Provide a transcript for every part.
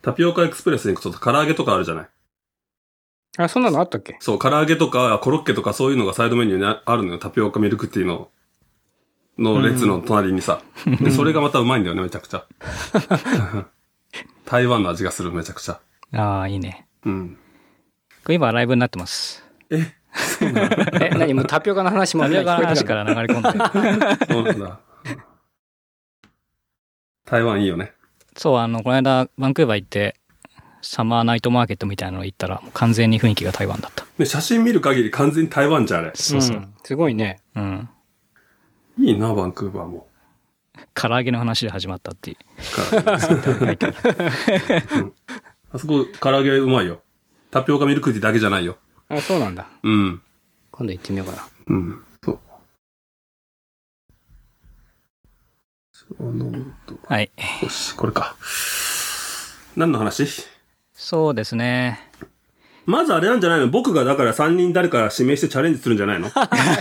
タピオカエクスプレスに行くと唐揚げとかあるじゃない。 あ、そんなのあったっけ？ そう、唐揚げとかコロッケとかそういうのがサイドメニューにあるのよ。タピオカミルクティーの列の隣にさ。で、それがまたうまいんだよね、めちゃくちゃ。台湾の味がする、めちゃくちゃ。 ああ、いいね。 うん。 これ今ライブになってます。 そうなんだ。 何もうタピオカの話もタピオカの話から流れ込んで。 そうなんだ。台湾いいよね。 そう、この間、バンクーバー行って、サマーナイトマーケットみたいなの行ったら、もう完全に雰囲気が台湾だった。 ね、写真見る限り完全に台湾じゃん、あれ。 そうそう。 すごいね。 うん。 いいな、バンクーバーも。 唐揚げの話で始まったっていう。 あそこ、唐揚げうまいよ。タピオカミルクティーだけじゃないよ。 あ、そうなんだ。 うん。 今度行ってみようかな。 うん。そう。 はい。 よし、これか。何の話？ そうですね。 まずあれなんじゃないの？僕がだから3人誰か指名してチャレンジするんじゃないの？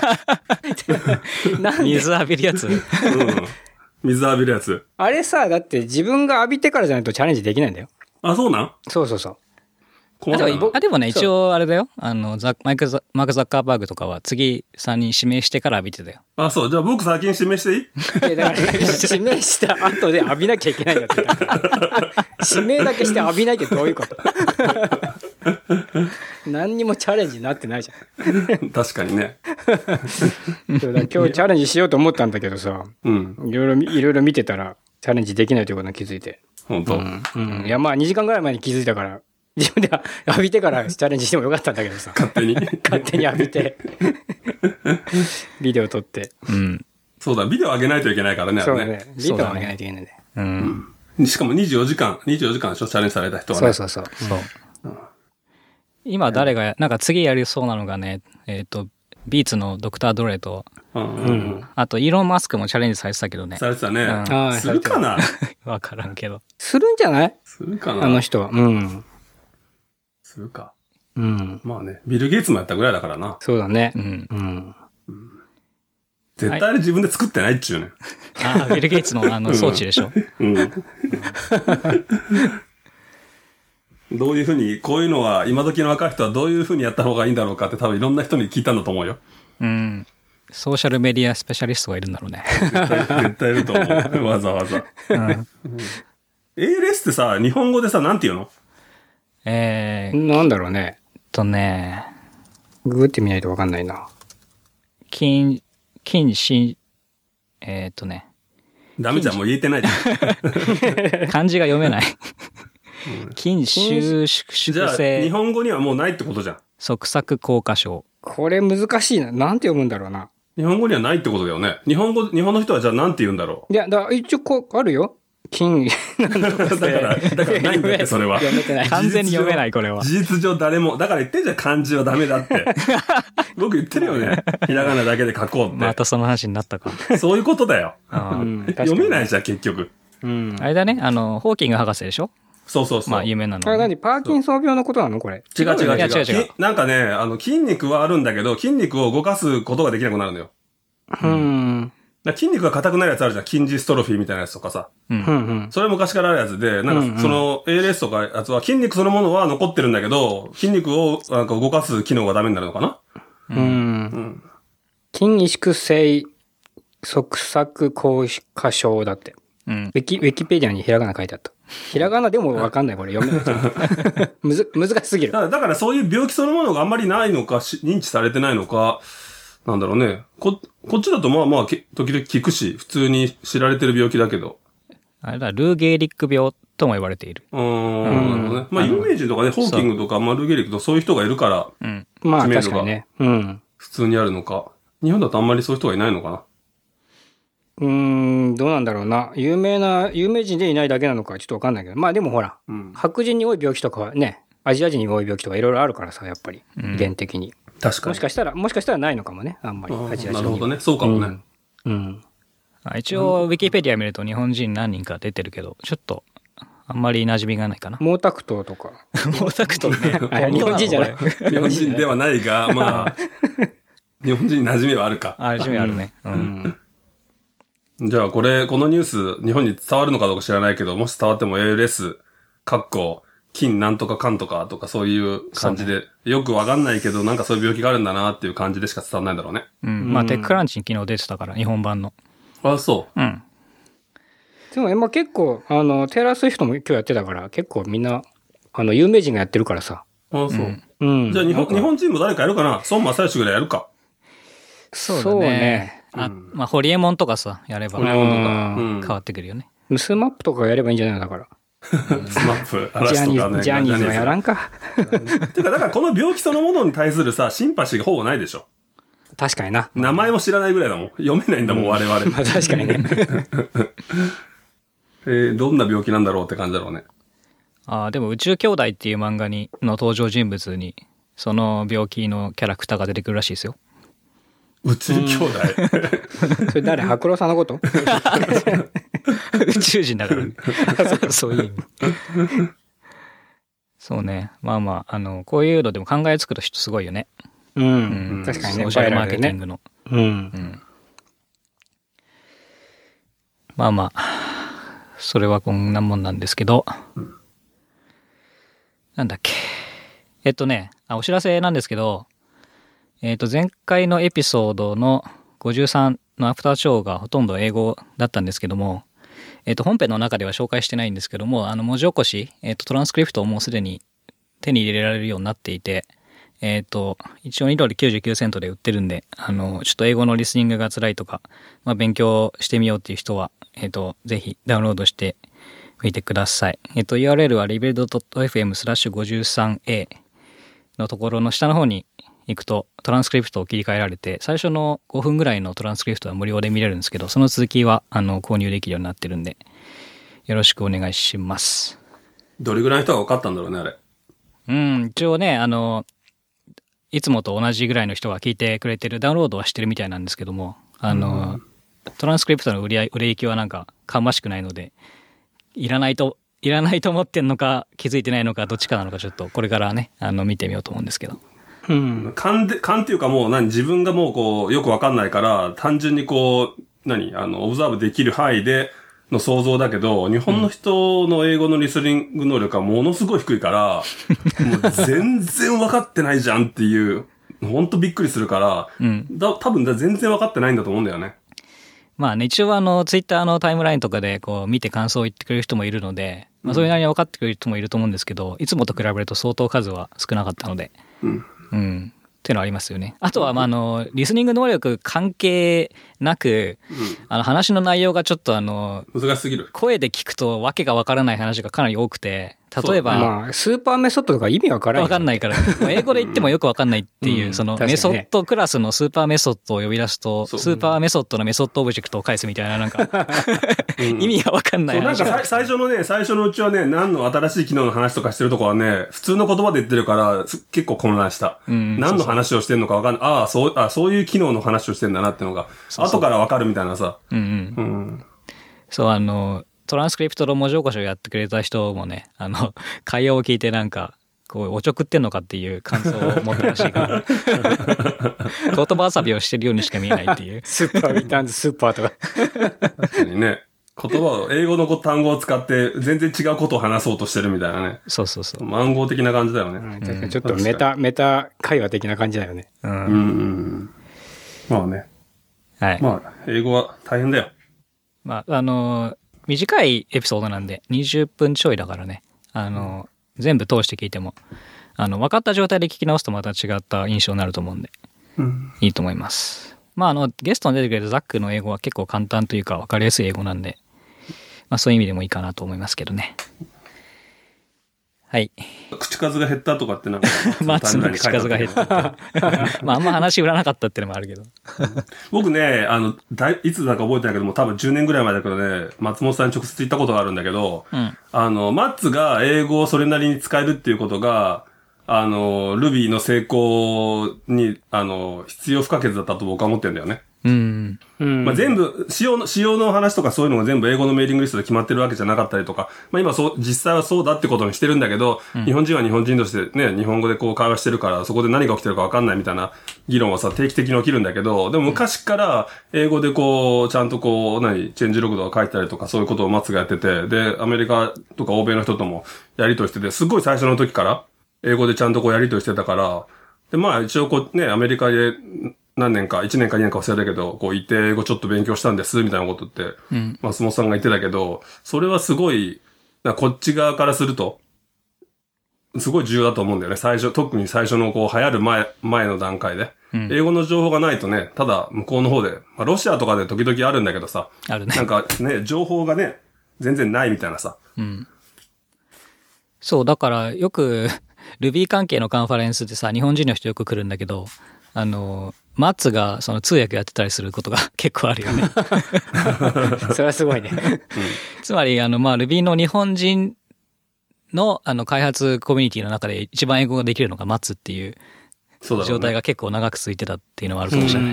水浴びるやつ。 うん。水浴びるやつ。 あれさ、だって自分が浴びてからじゃないとチャレンジできないんだよ。 あ、そうなん？ そうそうそう。 でもね、一応あれだよ。マーク・ザッカーバーグとかは次3人指名してから浴びてたよ。 あ、そう。じゃあ僕先に指名していい？ だから指名した後で浴びなきゃいけないんだって。指名だけして浴びないってどういうこと？何にもチャレンジになってないじゃん。 確かにね。 そうだ、今日チャレンジしようと思ったんだけどさ、 うん。 いろいろ見てたらチャレンジできないということに気づいて。 本当。 いや、まあ2時間ぐらい前に気づいたから、自分で浴びてからチャレンジしてもよかったんだけどさ。 勝手に浴びて、ビデオ撮って。 うん。 そうだ、ビデオ上げないといけないからね、あそうれね。 ね。ビデオ上げないといけないね。 うん。 しかも24時間でしょ、チャレンジされた人はね。 そう。 今誰が、なんか次やりそうなのがね、ビーツのドクター・ドレと、あとイーロン・マスクもチャレンジされてたけどね。 されてたね。 うんするかな？ わからんけど。 するんじゃない？ するかな？ あの人は。うん。 するか。 うん。 まあね、ビル・ゲイツもやったぐらいだからな。 そうだね。 うん。 うん。 絶対あれ自分で作ってないっちゅうね。 ああ、ビル・ゲイツの装置でしょ。 うん。どういうふうに、こういうのは、今時の若い人はどういうふうにやった方がいいんだろうかって多分いろんな人に聞いたんだと思うよ。 うん。ソーシャルメディアスペシャリストがいるんだろうね。 絶対いると思う。わざわざ。ALS ってさ、日本語でさ、なんて言うの？ なんだろうね。 ググってみないとわかんないな。 ダメじゃん、もう言えてないじゃん。 漢字が読めない。筋収縮じゃあ、日性本語にはもうないってことじゃん。 側索硬化症。 これ難しいな。なんて読むんだろうな。 日本語にはないってことだよね。日本の人はじゃあなんて言うんだろう。 いや、一応あるよ。筋、なんとかだからないんだって、それは。 読めてない。 完全に読めない、これは。 事実上誰も。だから言ってんじゃん、漢字はダメだって。僕言ってるよね。ひらがなだけで書こうって。 またその話になったか。 そういうことだよ。読めないじゃん、結局。 あれだね、ホーキング博士でしょ？ そう。 まあ、有名なの。 何パーキンソン病のことなのこれ。 違う。 違う。 なんかね、筋肉はあるんだけど、筋肉を動かすことができなくなるのよ。筋肉が硬くなるやつあるじゃん。筋ジストロフィーみたいなやつとかさ。それ昔からあるやつで、なんかその ALS とかやつは筋肉そのものは残ってるんだけど、筋肉をなんか動かす機能がダメになるのかな？ 筋萎縮性側索硬化症だって。ウィキペディアにひらがな書いてあった。ひらがなでもわかんない、これ読めない。難しすぎる。 だからそういう病気そのものがあんまりないのか、認知されてないのか、なんだろうね。こっちだとまあ時々聞くし、普通に知られてる病気だけど。 あれだ、ルーゲーリック病とも言われている。 なるほどね。まあ有名人とかね、ホーキングとか、まあルーゲーリックとかそういう人がいるから、 まあ確かにね。 普通にあるのか。日本だとあんまりそういう人がいないのかな。 どうなんだろうな。有名人でいないだけなのかちょっとわかんないけど。まあでもほら、白人に多い病気とかはね、アジア人に多い病気とかいろいろあるからさ、やっぱり、遺伝的に。 確かに。 もしかしたらないのかもね、あんまり。アジア人に。 なるほどね。そうかもね。 一応、ウィキペディア見ると日本人何人か出てるけど、ちょっと、あんまり馴染みがないかな。 毛沢東とか。 毛沢東ね。 日本人じゃない。 日本人ではないが、まあ、日本人に馴染みはあるか。 馴染みあるね。 じゃあこのニュース、日本に伝わるのかどうか知らないけど、もし伝わっても ALS かっこ、金なんとかかんとかとかそういう感じで、ね、よくわかんないけど、なんかそういう病気があるんだなっていう感じでしか伝わんないんだろうね。 うん。まあ、テッククランチに昨日出てたから、日本版の。 あ、そう。 うん。 でも、まあ、結構、テイラー・スウィフトも今日やってたから、結構みんな、有名人がやってるからさ。 あ、そう。うん。じゃあ日本人も誰かやるかな？孫正義ぐらいやるか。 そうね。 まあ、ホリエモンとかさ、やれば。ホリエモンとか。変わってくるよね。 スマップとかやればいいんじゃないのだから。 スマップ、 嵐とかね。ジャニーズはやらんか。 てか、だからこの病気そのものに対するさ、シンパシーがほぼないでしょ。 確かにな。 名前も知らないぐらいだもん。読めないんだもん、我々。 まあ確かにね。 どんな病気なんだろうって感じだろうね。 でも宇宙兄弟っていう漫画の登場人物に、その病気のキャラクターが出てくるらしいですよ。 宇宙兄弟それ誰？白郎さんのこと？ 宇宙人だからね。そういう意味。そうね。まあまあ、こういうのでも考えつく人すごいよね。 うん。確かにね。 ソーシャルマーケティングの。 うん。 まあまあ、それはこんなもんなんですけど、なんだっけ。お知らせなんですけど、前回のエピソードの53のアフターショーがほとんど英語だったんですけども、本編の中では紹介してないんですけども、文字起こし、トランスクリプトをもうすでに手に入れられるようになっていて、一応2ドル99セントで売ってるんで、ちょっと英語のリスニングが辛いとか、まあ、勉強してみようっていう人は、ぜひダウンロードしてみてください。URL は rebuild.fm/53a のところの下の方に行くとトランスクリプトを切り替えられて、最初の5分ぐらいのトランスクリプトは無料で見れるんですけど、その続きは購入できるようになってるんで、よろしくお願いします。 どれぐらいの人が分かったんだろうね、あれ。 一応ね、いつもと同じぐらいの人が聞いてくれてる、ダウンロードはしてるみたいなんですけども、トランスクリプトの売れ行きはなんか芳しくないので、いらないと思ってんのか気づいてないのかどっちかなのか、ちょっとこれからね見てみようと思うんですけど。 勘っていうかもう自分がもうこうよくわかんないから単純にこうオブザーブできる範囲での想像だけど、日本の人の英語のリスニング能力はものすごい低いから、もう全然分かってないじゃんっていう、ほんとびっくりするから、多分全然分かってないんだと思うんだよね。 まあね、一応ツイッターのタイムラインとかでこう見て感想を言ってくれる人もいるので、まあ、それなりに分かってくれる人もいると思うんですけど、いつもと比べると相当数は少なかったので、っていうのはありますよね。あとはリスニング能力関係なく、話の内容がちょっと難しすぎる。 声で聞くとわけがわからない話がかなり多くて、例えば、 まあ、スーパーメソッドとか意味わからない。 わかんないから。英語で言ってもよくわかんないっていう、そのメソッドクラスのスーパーメソッドを呼び出すと、スーパーメソッドのメソッドオブジェクトを返すみたいな、なんか、意味がわかんない話。 なんか最初のうちはね、何の新しい機能の話とかしてるとこはね、普通の言葉で言ってるから、結構混乱した。何の話をしてるのかわかんない。そういう機能の話をしてるんだなっていうのが、後からわかるみたいなさ。 そう、トランスクリプトの文字起こしをやってくれた人もね、会話を聞いてなんか、こう、おちょくってんのかっていう感想を持ったらしいから。言葉遊びをしてるようにしか見えないっていう。 スーパーリターンズスーパーとか。 確かにね。言葉を、英語の単語を使って全然違うことを話そうとしてるみたいなね。 そうそうそう。 暗号的な感じだよね。 確かにちょっとメタ会話的な感じだよね。 まあね。 はい。 まあ、英語は大変だよ。 まあ、短いエピソードなんで、20分ちょいだからね。全部通して聞いても、分かった状態で聞き直すとまた違った印象になると思うんで、いいと思います。まあ、ゲストに出てくれたザックの英語は結構簡単というか分かりやすい英語なんで、まあそういう意味でもいいかなと思いますけどね。はい。 口数が減ったとかってなんか。 松の口数が減ったって。まああんま話売らなかったっていうのもあるけど。 僕ね、いつだか覚えてないけども、多分10年ぐらい前だけどね、松本さんに直接言ったことがあるんだけど、マッツが英語をそれなりに使えるっていうことが、Ruby の成功に、必要不可欠だったと僕は思ってるんだよね。 まあ、全部、仕様の話とかそういうのが全部英語のメーリングリストで決まってるわけじゃなかったりとか、まあ今実際はそうだってことにしてるんだけど、日本人は日本人としてね、日本語でこう会話してるから、そこで何が起きてるか分かんないみたいな議論はさ、定期的に起きるんだけど、でも昔から英語でこう、ちゃんとこう、チェンジログとか書いたりとか、そういうことを松がやってて、で、アメリカとか欧米の人ともやりとりしてて、すごい最初の時から、英語でちゃんとこうやりとりしてたから、で、まあ一応こうね、アメリカで、何年か、1年か2年か忘れたけど、こう、いて、英語ちょっと勉強したんです、みたいなことって、松本さんが言ってたけど、それはすごい、こっち側からすると、すごい重要だと思うんだよね。特に最初のこう、流行る前の段階で。英語の情報がないとね、ただ、向こうの方で、まあ、ロシアとかで時々あるんだけどさ、 あるね。 なんかね、情報がね、全然ないみたいなさ。 そう、だからよく、Ruby 関係のカンファレンスでさ、日本人の人よく来るんだけど、マッツがその通訳やってたりすることが結構あるよね。 それはすごいね。 つまり、まあ、Ruby の日本人の、開発コミュニティの中で一番英語ができるのがマッツっていう状態が結構長く続いてたっていうのはあるかもしれない。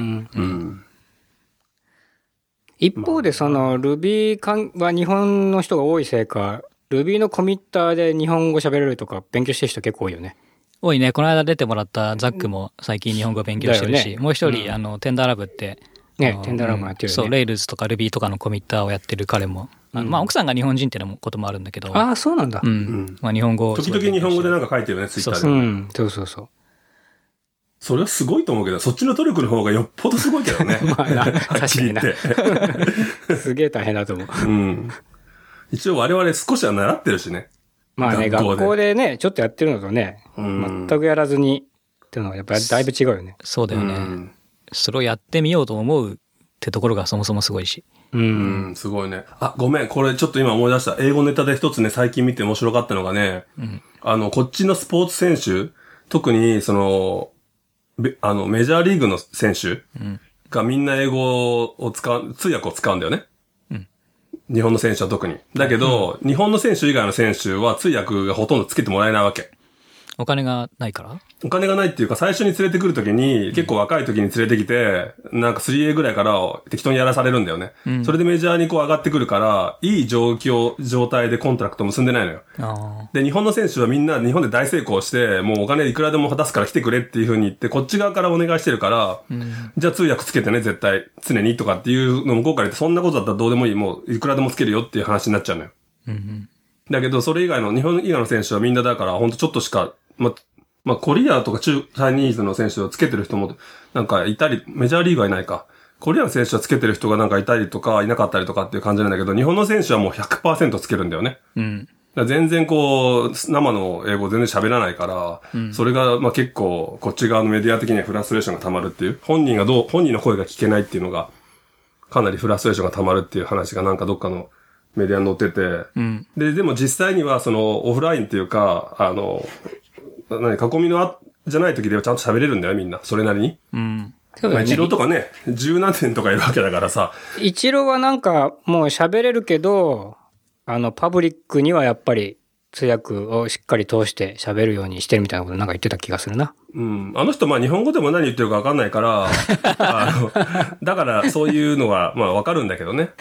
一方で、その Ruby は日本の人が多いせいか、Ruby のコミッターで日本語喋れるとか勉強してる人結構多いよね。 多いね。この間出てもらったザックも最近日本語勉強してるし、もう一人、テンダーラブって、 ね、テンダーラブもやってるよね。 そう、レイルズとか Ruby とかのコミッターをやってる彼も。まあ、奥さんが日本人っていうこともあるんだけど。 ああ、そうなんだ。 まあ、日本語。 時々日本語でなんか書いてるよね、ツイッターで。 そうそうそう。 それはすごいと思うけど、そっちの努力の方がよっぽどすごいけどね。 まあな、確かにな。すげえ大変だと思う。 一応我々少しは習ってるしね。 まあね、学校でね、ちょっとやってるのとね、全くやらずにっていうのはやっぱりだいぶ違うよね。 そうだよね。それをやってみようと思うってところがそもそもすごいし。 すごいね。あ、ごめん、これちょっと今思い出した。英語ネタで一つね、最近見て面白かったのがね、こっちのスポーツ選手、特にその、メジャーリーグの選手がみんな英語を通訳を使うんだよね。日本の選手は特に。だけど、日本の選手以外の選手は通訳がほとんどつけてもらえないわけ。 お金がないから？ お金がないっていうか、最初に連れてくるときに、結構若い時に連れてきて、なんか 3A ぐらいから適当にやらされるんだよね。それでメジャーにこう上がってくるから、いい状態でコントラクト結んでないのよ。で、日本の選手はみんな日本で大成功して、もうお金いくらでも出すから来てくれっていう風に言って、こっち側からお願いしてるから、じゃあ通訳つけてね、絶対、常にとかっていうの向こうから言って、そんなことだったらどうでもいい、もういくらでもつけるよっていう話になっちゃうのよ。だけど、それ以外の、日本以外の選手はみんなだから、ほんとちょっとしか、まあ、コリアとかチャイニーズの選手をつけてる人も、なんかいたり、メジャーリーグはいないか。コリアの選手はつけてる人がなんかいたりとか、いなかったりとかっていう感じなんだけど、日本の選手はもう 100% つけるんだよね。だ全然こう、生の英語全然喋らないから、それがまあ結構、こっち側のメディア的にはフラストレーションが溜まるっていう、本人の声が聞けないっていうのが、かなりフラストレーションが溜まるっていう話がなんかどっかのメディアに載ってて、でも実際にはそのオフラインっていうか、囲みのじゃない時ではちゃんと喋れるんだよ、みんな。それなりに。そうだね。イチローとかね、十何年とかいるわけだからさ。 イチローはなんかもう喋れるけど、パブリックにはやっぱり通訳をしっかり通して喋るようにしてるみたいなことなんか言ってた気がするな。 あの人まあ日本語でも何言ってるかわかんないから、だからそういうのはまあわかるんだけどね。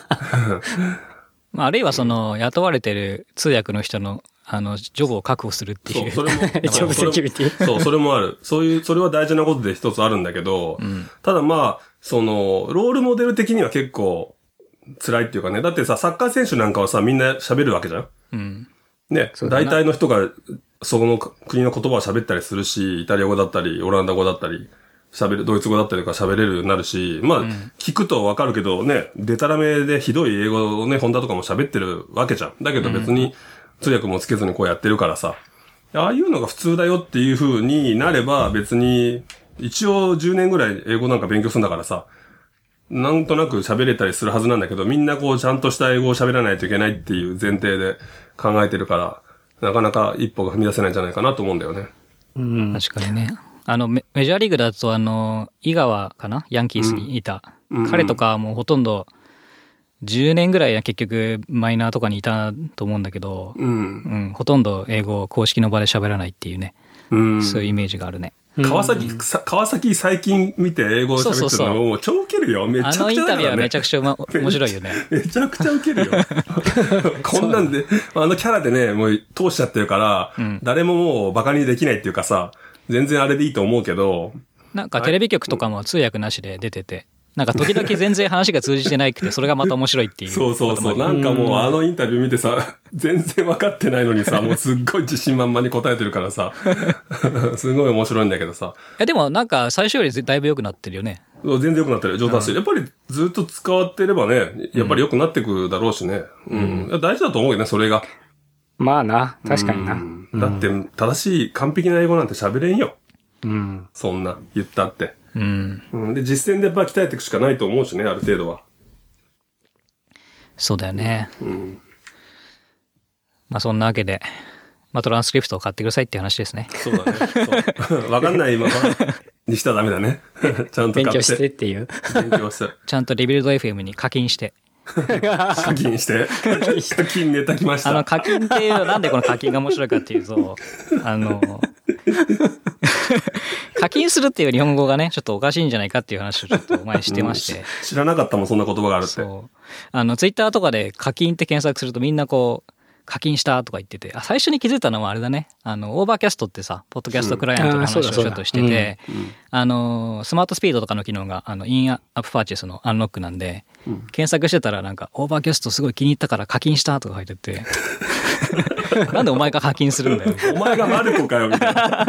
まあ、あるいはその雇われてる通訳の人のジョブを確保するっていう。 そう、それも、 ジョブセキュリティ。 そう、それもある。それは大事なことで一つあるんだけど、ただまあ、ロールモデル的には結構辛いっていうかね。だってさ、サッカー選手なんかはさ、みんな喋るわけじゃん。ね、大体の人がその国の言葉を喋ったりするし、イタリア語だったり、オランダ語だったり、ドイツ語だったりとか喋れるようになるし、まあ、聞くとわかるけどね、デタラメでひどい英語をね、ホンダとかも喋ってるわけじゃん。だけど別に通訳もつけずにこうやってるからさ、ああいうのが普通だよっていう風になれば別に、一応10年ぐらい英語なんか勉強するんだからさ、なんとなく喋れたりするはずなんだけど、みんなこうちゃんとした英語を喋らないといけないっていう前提で考えてるから、なかなか一歩が踏み出せないんじゃないかなと思うんだよね。 確かにね。メジャーリーグだと井川かなヤンキースにいた。彼とかはもうほとんど10年ぐらいは結局マイナーとかにいたと思うんだけど、ほとんど英語を公式の場で喋らないっていうね。そういうイメージがあるね。 川崎最近見て英語を喋ってるのもう超ウケるよ。めちゃくちゃ、ね。 あのインタビューはめちゃくちゃ面白いよね。 めちゃくちゃウケるよ。こんなんで、あのキャラでね、もう通しちゃってるから、誰ももうバカにできないっていうかさ、全然あれでいいと思うけど。 なんかテレビ局とかも通訳なしで出てて、なんか時々全然話が通じてないくて、それがまた面白いっていう。 そう。なんかもうあのインタビュー見てさ、全然分かってないのにさ、もうすっごい自信満々に答えてるからさ、すごい面白いんだけどさ。 でもなんか最初よりだいぶ良くなってるよね。 全然良くなってる。上手だし、やっぱりずっと使ってればね、やっぱり良くなってくだろうしね。大事だと思うよね、それが。 まあな、確かにな。 だって、正しい完璧な英語なんて喋れんよ。そんな、言ったって。で、実践でやっぱ鍛えていくしかないと思うしね、ある程度は。 そうだよね。まあそんなわけで、トランスクリプトを買ってくださいっていう話ですね。 そうだね。わかんないままにしたらダメだね。ちゃんと買って。 勉強してっていう。 勉強して。 ちゃんとリビルド FM に課金して。 課金して。課金ネタきました。 課金っていう、なんでこの課金が面白いかっていうと、課金するっていう日本語がね、ちょっとおかしいんじゃないかっていう話をちょっと前してまして。 知らなかったもん、そんな言葉があるって。 そう。ツイッターとかで課金って検索するとみんなこう、課金したとか言ってて、最初に気づいたのはあれだね。オーバーキャストってさ、ポッドキャストクライアントの話をちょっとしてて、スマートスピードとかの機能が、インアップパーチェスのアンロックなんで、検索してたらなんか、オーバーキャストすごい気に入ったから課金したとか書いてて、なんでお前が課金するんだよ。 お前がマルコかよ、みたいな。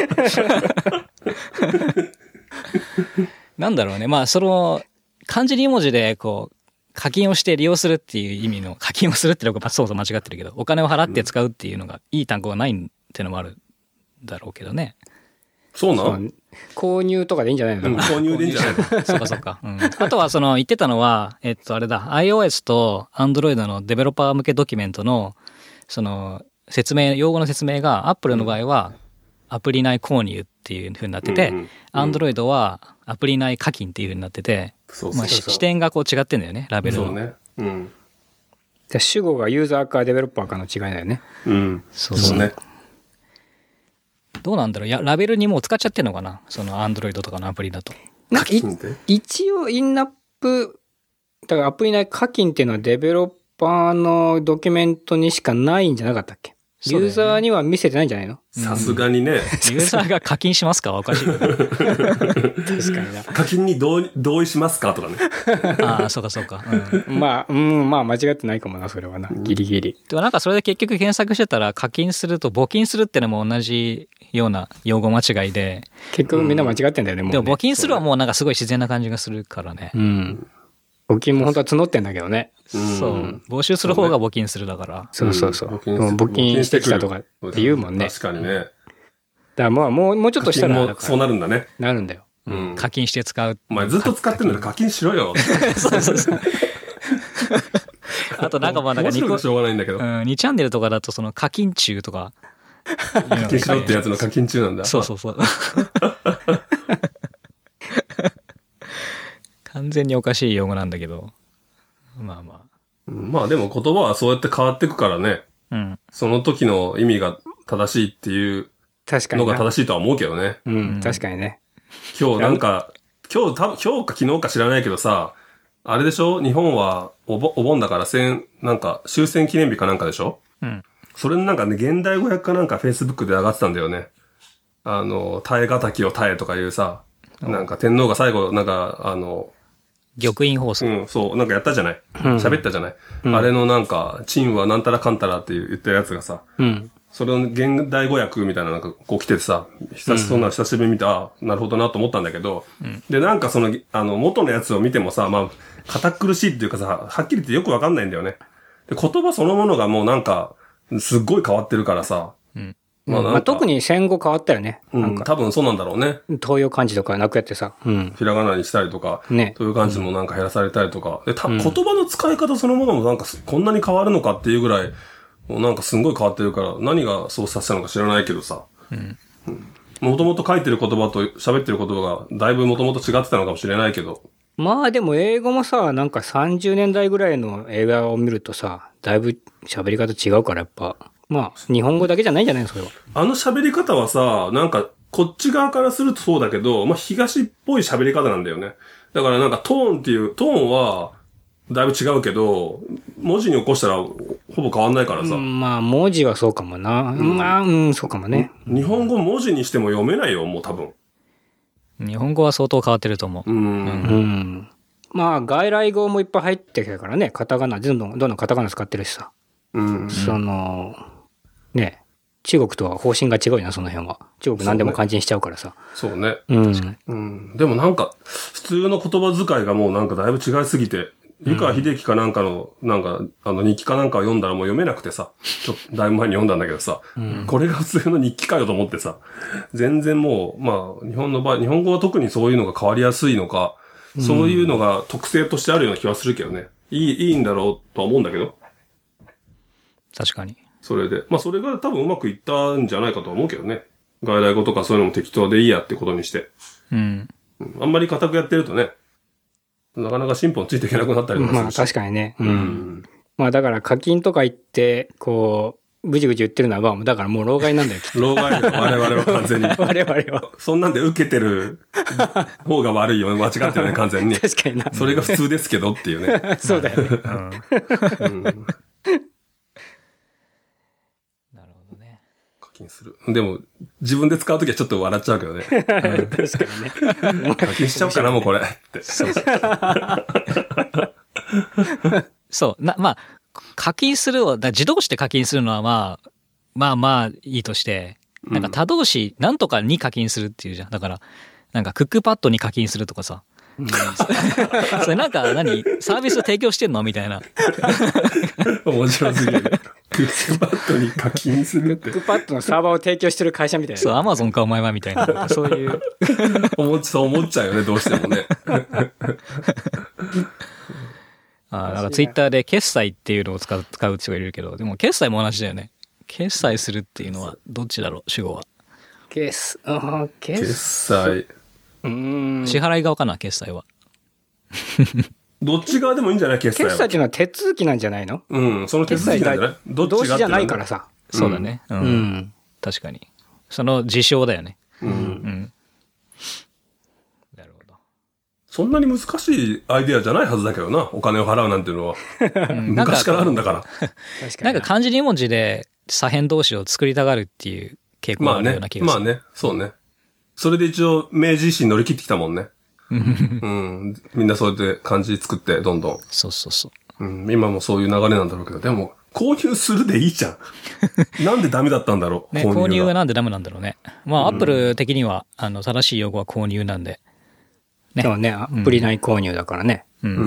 なんだろうね。まあ、漢字2文字で、こう、課金をして利用するっていう意味の、課金をするっていうのがそう間違ってるけど、お金を払って使うっていうのが、いい単語がないっていうのもあるだろうけどね。 そうなん？ 購入とかでいいんじゃないの？ 購入でいいんじゃないの？ そうか。あとは言ってたのは、あれだ、iOS と Android のデベロッパー向けドキュメントの、用語の説明が、Apple の場合は、アプリ内購入っていう風になってて、Android はアプリ内課金っていう風になってて、視点がこう違ってんだよね、ラベルの。 そうね。 主語がユーザーかデベロッパーかの違いだよね。 そうね。 どうなんだろう、ラベルにもう使っちゃってんのかな、Android とかのアプリだと。 一応インナップ、だからアプリ内課金っていうのはデベロッパーのドキュメントにしかないんじゃなかったっけ？ユーザーには見せてないんじゃないの？ さすがにね。 ユーザーが課金しますか？おかしい。確かにな。 課金に同意しますかとかね。 ああ、そうか。 まあ間違ってないかもな、それはな。ギリギリ。 でもなんかそれで結局検索してたら課金すると募金するってのも同じような用語間違いで。 結局みんな間違ってんだよね、もうね。 でも募金するはもうなんかすごい自然な感じがするからね。 募金も本当は募ってんだけどね。 そう。募集する方が募金するだから。 そう。募金してきたとかって言うもんね。 確かにね。だからまあもうちょっとしたら。 そうなるんだね。 なるんだよ。 課金して使う。 お前ずっと使ってるのに課金しろよ。 そう。あとなんかまあなんかしょうがないんだけど。 2チャンネルとかだと課金中とか。 課金しろってやつの課金中なんだ。 そう。完全におかしい用語なんだけど。まあでも言葉はそうやって変わっていくからね。その時の意味が正しいっていうのが正しいとは思うけどね。 確かにね。 今日か昨日か知らないけどさ、あれでしょ？日本はお盆だからなんか終戦記念日かなんかでしょ？それのなんかね、現代語訳かなんか Facebook で上がってたんだよね。耐え難きを耐えとかいうさ、なんか天皇が最後なんか玉印放送。 そう、なんかやったじゃない。喋ったじゃない。あれのなんか、陳はなんたらかんたらって言ったやつがさ、それの現代語訳みたいななんかこう来ててさ、久しぶりに見て、なるほどなと思ったんだけど、で、なんか元のやつを見てもさ、まあ、堅苦しいっていうかさ、はっきり言ってよくわかんないんだよね。で、言葉そのものがもうなんか、すっごい変わってるからさ、 特に戦後変わったよね。 多分そうなんだろうね。 東洋漢字とかなくやってさ。 ひらがなにしたりとか、東洋漢字もなんか減らされたりとか。で、言葉の使い方そのものもなんかこんなに変わるのかっていうぐらい、もうなんかすんごい変わってるから、何がそうさせたのか知らないけどさ。もともと書いてる言葉と喋ってる言葉がだいぶもともと違ってたのかもしれないけど。 まあでも英語もさ、なんか30年代ぐらいの映画を見るとさ、だいぶ喋り方違うからやっぱ。まあ、日本語だけじゃないんじゃないのそれは。 喋り方はさ、なんか、 こっち側からするとそうだけど、まあ、東っぽい喋り方なんだよね。だからなんかトーンは、だいぶ違うけど、文字に起こしたらほぼ変わんないからさ。 まあ、文字はそうかもな。まあ、そうかもね。 日本語文字にしても読めないよ、もう多分。 日本語は相当変わってると思う。 まあ、外来語もいっぱい入ってきたからね、カタカナ、どんどんカタカナ使ってるしさ。ね、中国とは方針が違うよな、その辺は。中国何でも漢字にしちゃうからさ。 そうね。確かに。でもなんか、普通の言葉遣いがもうなんかだいぶ違いすぎて、湯川秀樹かなんかの、日記かなんかを読んだらもう読めなくてさ、ちょっとだいぶ前に読んだんだけどさ、これが普通の日記かよと思ってさ、全然もう、まあ、日本語は特にそういうのが変わりやすいのか、そういうのが特性としてあるような気はするけどね。いいんだろうとは思うんだけど。 確かに。 それで。まあそれが多分うまくいったんじゃないかと思うけどね。外来語とかそういうのも適当でいいやってことにして。あんまり固くやってるとね、なかなか進歩についていけなくなったりとかするし。 まあ確かにね。まあだから課金とか言って、こう、ぐじぐじ言ってるのは、だからもう老害なんだよ、きっと。 老害だよ、我々は完全に。 我々は。 そんなんで受けてる方が悪いよ、間違ってるね、完全に。 確かにな。 それが普通ですけどっていうね。 そうだよね。 課金する。でも、自分で使うときはちょっと笑っちゃうけどね。 確かにね。 課金しちゃおうかな、もうこれ。って。 そう。まあ、課金する自動詞で課金するのはまあいいとして、なんか他動詞なんとかに課金するっていうじゃん。だから、なんかクックパッドに課金するとかさ。それなんかサービス提供してんのみたいな。 面白すぎる。クックパッドに課金するって。 クックパッドのサーバーを提供してる会社みたいな。 そう、アマゾンかお前はみたいな。そういう。 そう思っちゃうよね、どうしてもね。 なんかツイッターで決済っていうのを使う人がいるけど、でも決済も同じだよね。決済するっていうのはどっちだろう、主語は。 決済。 支払い側かな、決済は。 どっち側でもいいんじゃない、決済は。 決済っていうのは手続きなんじゃないの？ その手続きなんじゃない？どっちが動詞じゃないからさ。 そうだね。確かに。その事象だよね。なるほど。 そんなに難しいアイデアじゃないはずだけどな、お金を払うなんていうのは。昔からあるんだから。 なんか漢字2文字で左辺動詞を作りたがるっていう傾向があるような気がする。 まあね、そうね。それで一応明治維新乗り切ってきたもんね。みんなそうやって漢字作ってどんどん。 そう。 今もそういう流れなんだろうけど、でも購入するでいいじゃん。なんでダメだったんだろう。 購入はなんでダメなんだろうね。まあアップル的には正しい用語は購入なんで。 ね。そうね、アプリ内購入だからね。 なる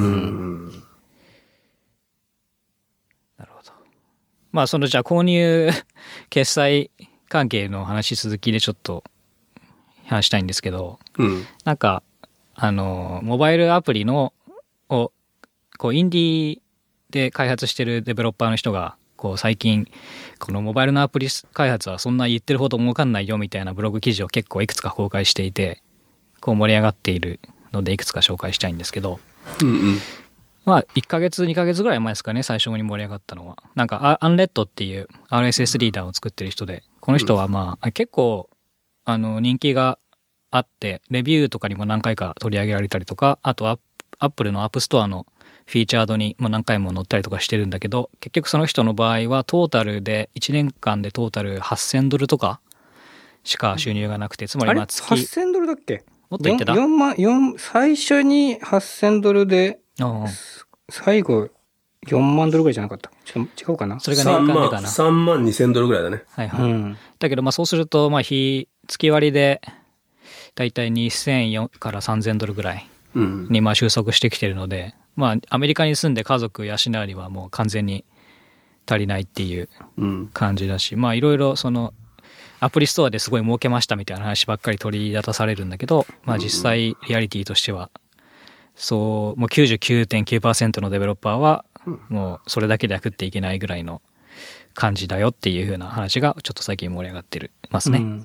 ほど。まあじゃあ購入決済関係の話続きでちょっと話したいんですけど、なんかモバイルアプリをこうインディーで開発してるデベロッパーの人がこう最近このモバイルのアプリ開発はそんな言ってるほど儲かんないよみたいなブログ記事を結構いくつか公開していて、こう盛り上がっているのでいくつか紹介したいんですけど、まあ1ヶ月2ヶ月ぐらい前ですかね、最初に盛り上がったのはなんかアンレッドっていう RSS リーダーを作ってる人で、この人はまあ結構人気があってレビューとかにも何回か取り上げられたりとか、あとアップルのアップストアのフィーチャードにも何回も載ったりとかしてるんだけど、結局その人の場合はトータルで1年間でトータル$8000とかしか収入がなくて、つまり月 $8000だっけ？ もっと言ってた？ 最初に$8000で最後$4万ぐらいじゃなかった？ちょっと違うかな？ それが年間でかな。 $32,000ぐらいだね。 はいはい。だけどまあそうするとまあ月割りでだいたい$2,400から$3,000ぐらいにまあ収束してきてるので、まあアメリカに住んで家族養うにはもう完全に足りないっていう感じだし、まあいろいろそのアプリストアですごい儲けましたみたいな話ばっかり取り出されるんだけど、まあ実際リアリティとしてはそうもう 99.9% のデベロッパーはもうそれだけでは食っていけないぐらいの感じだよっていう風な話がちょっと最近盛り上がってますね。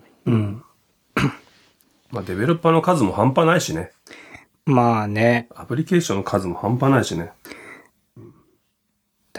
まあデベロッパーの数も半端ないしね。 まあね。 アプリケーションの数も半端ないしね。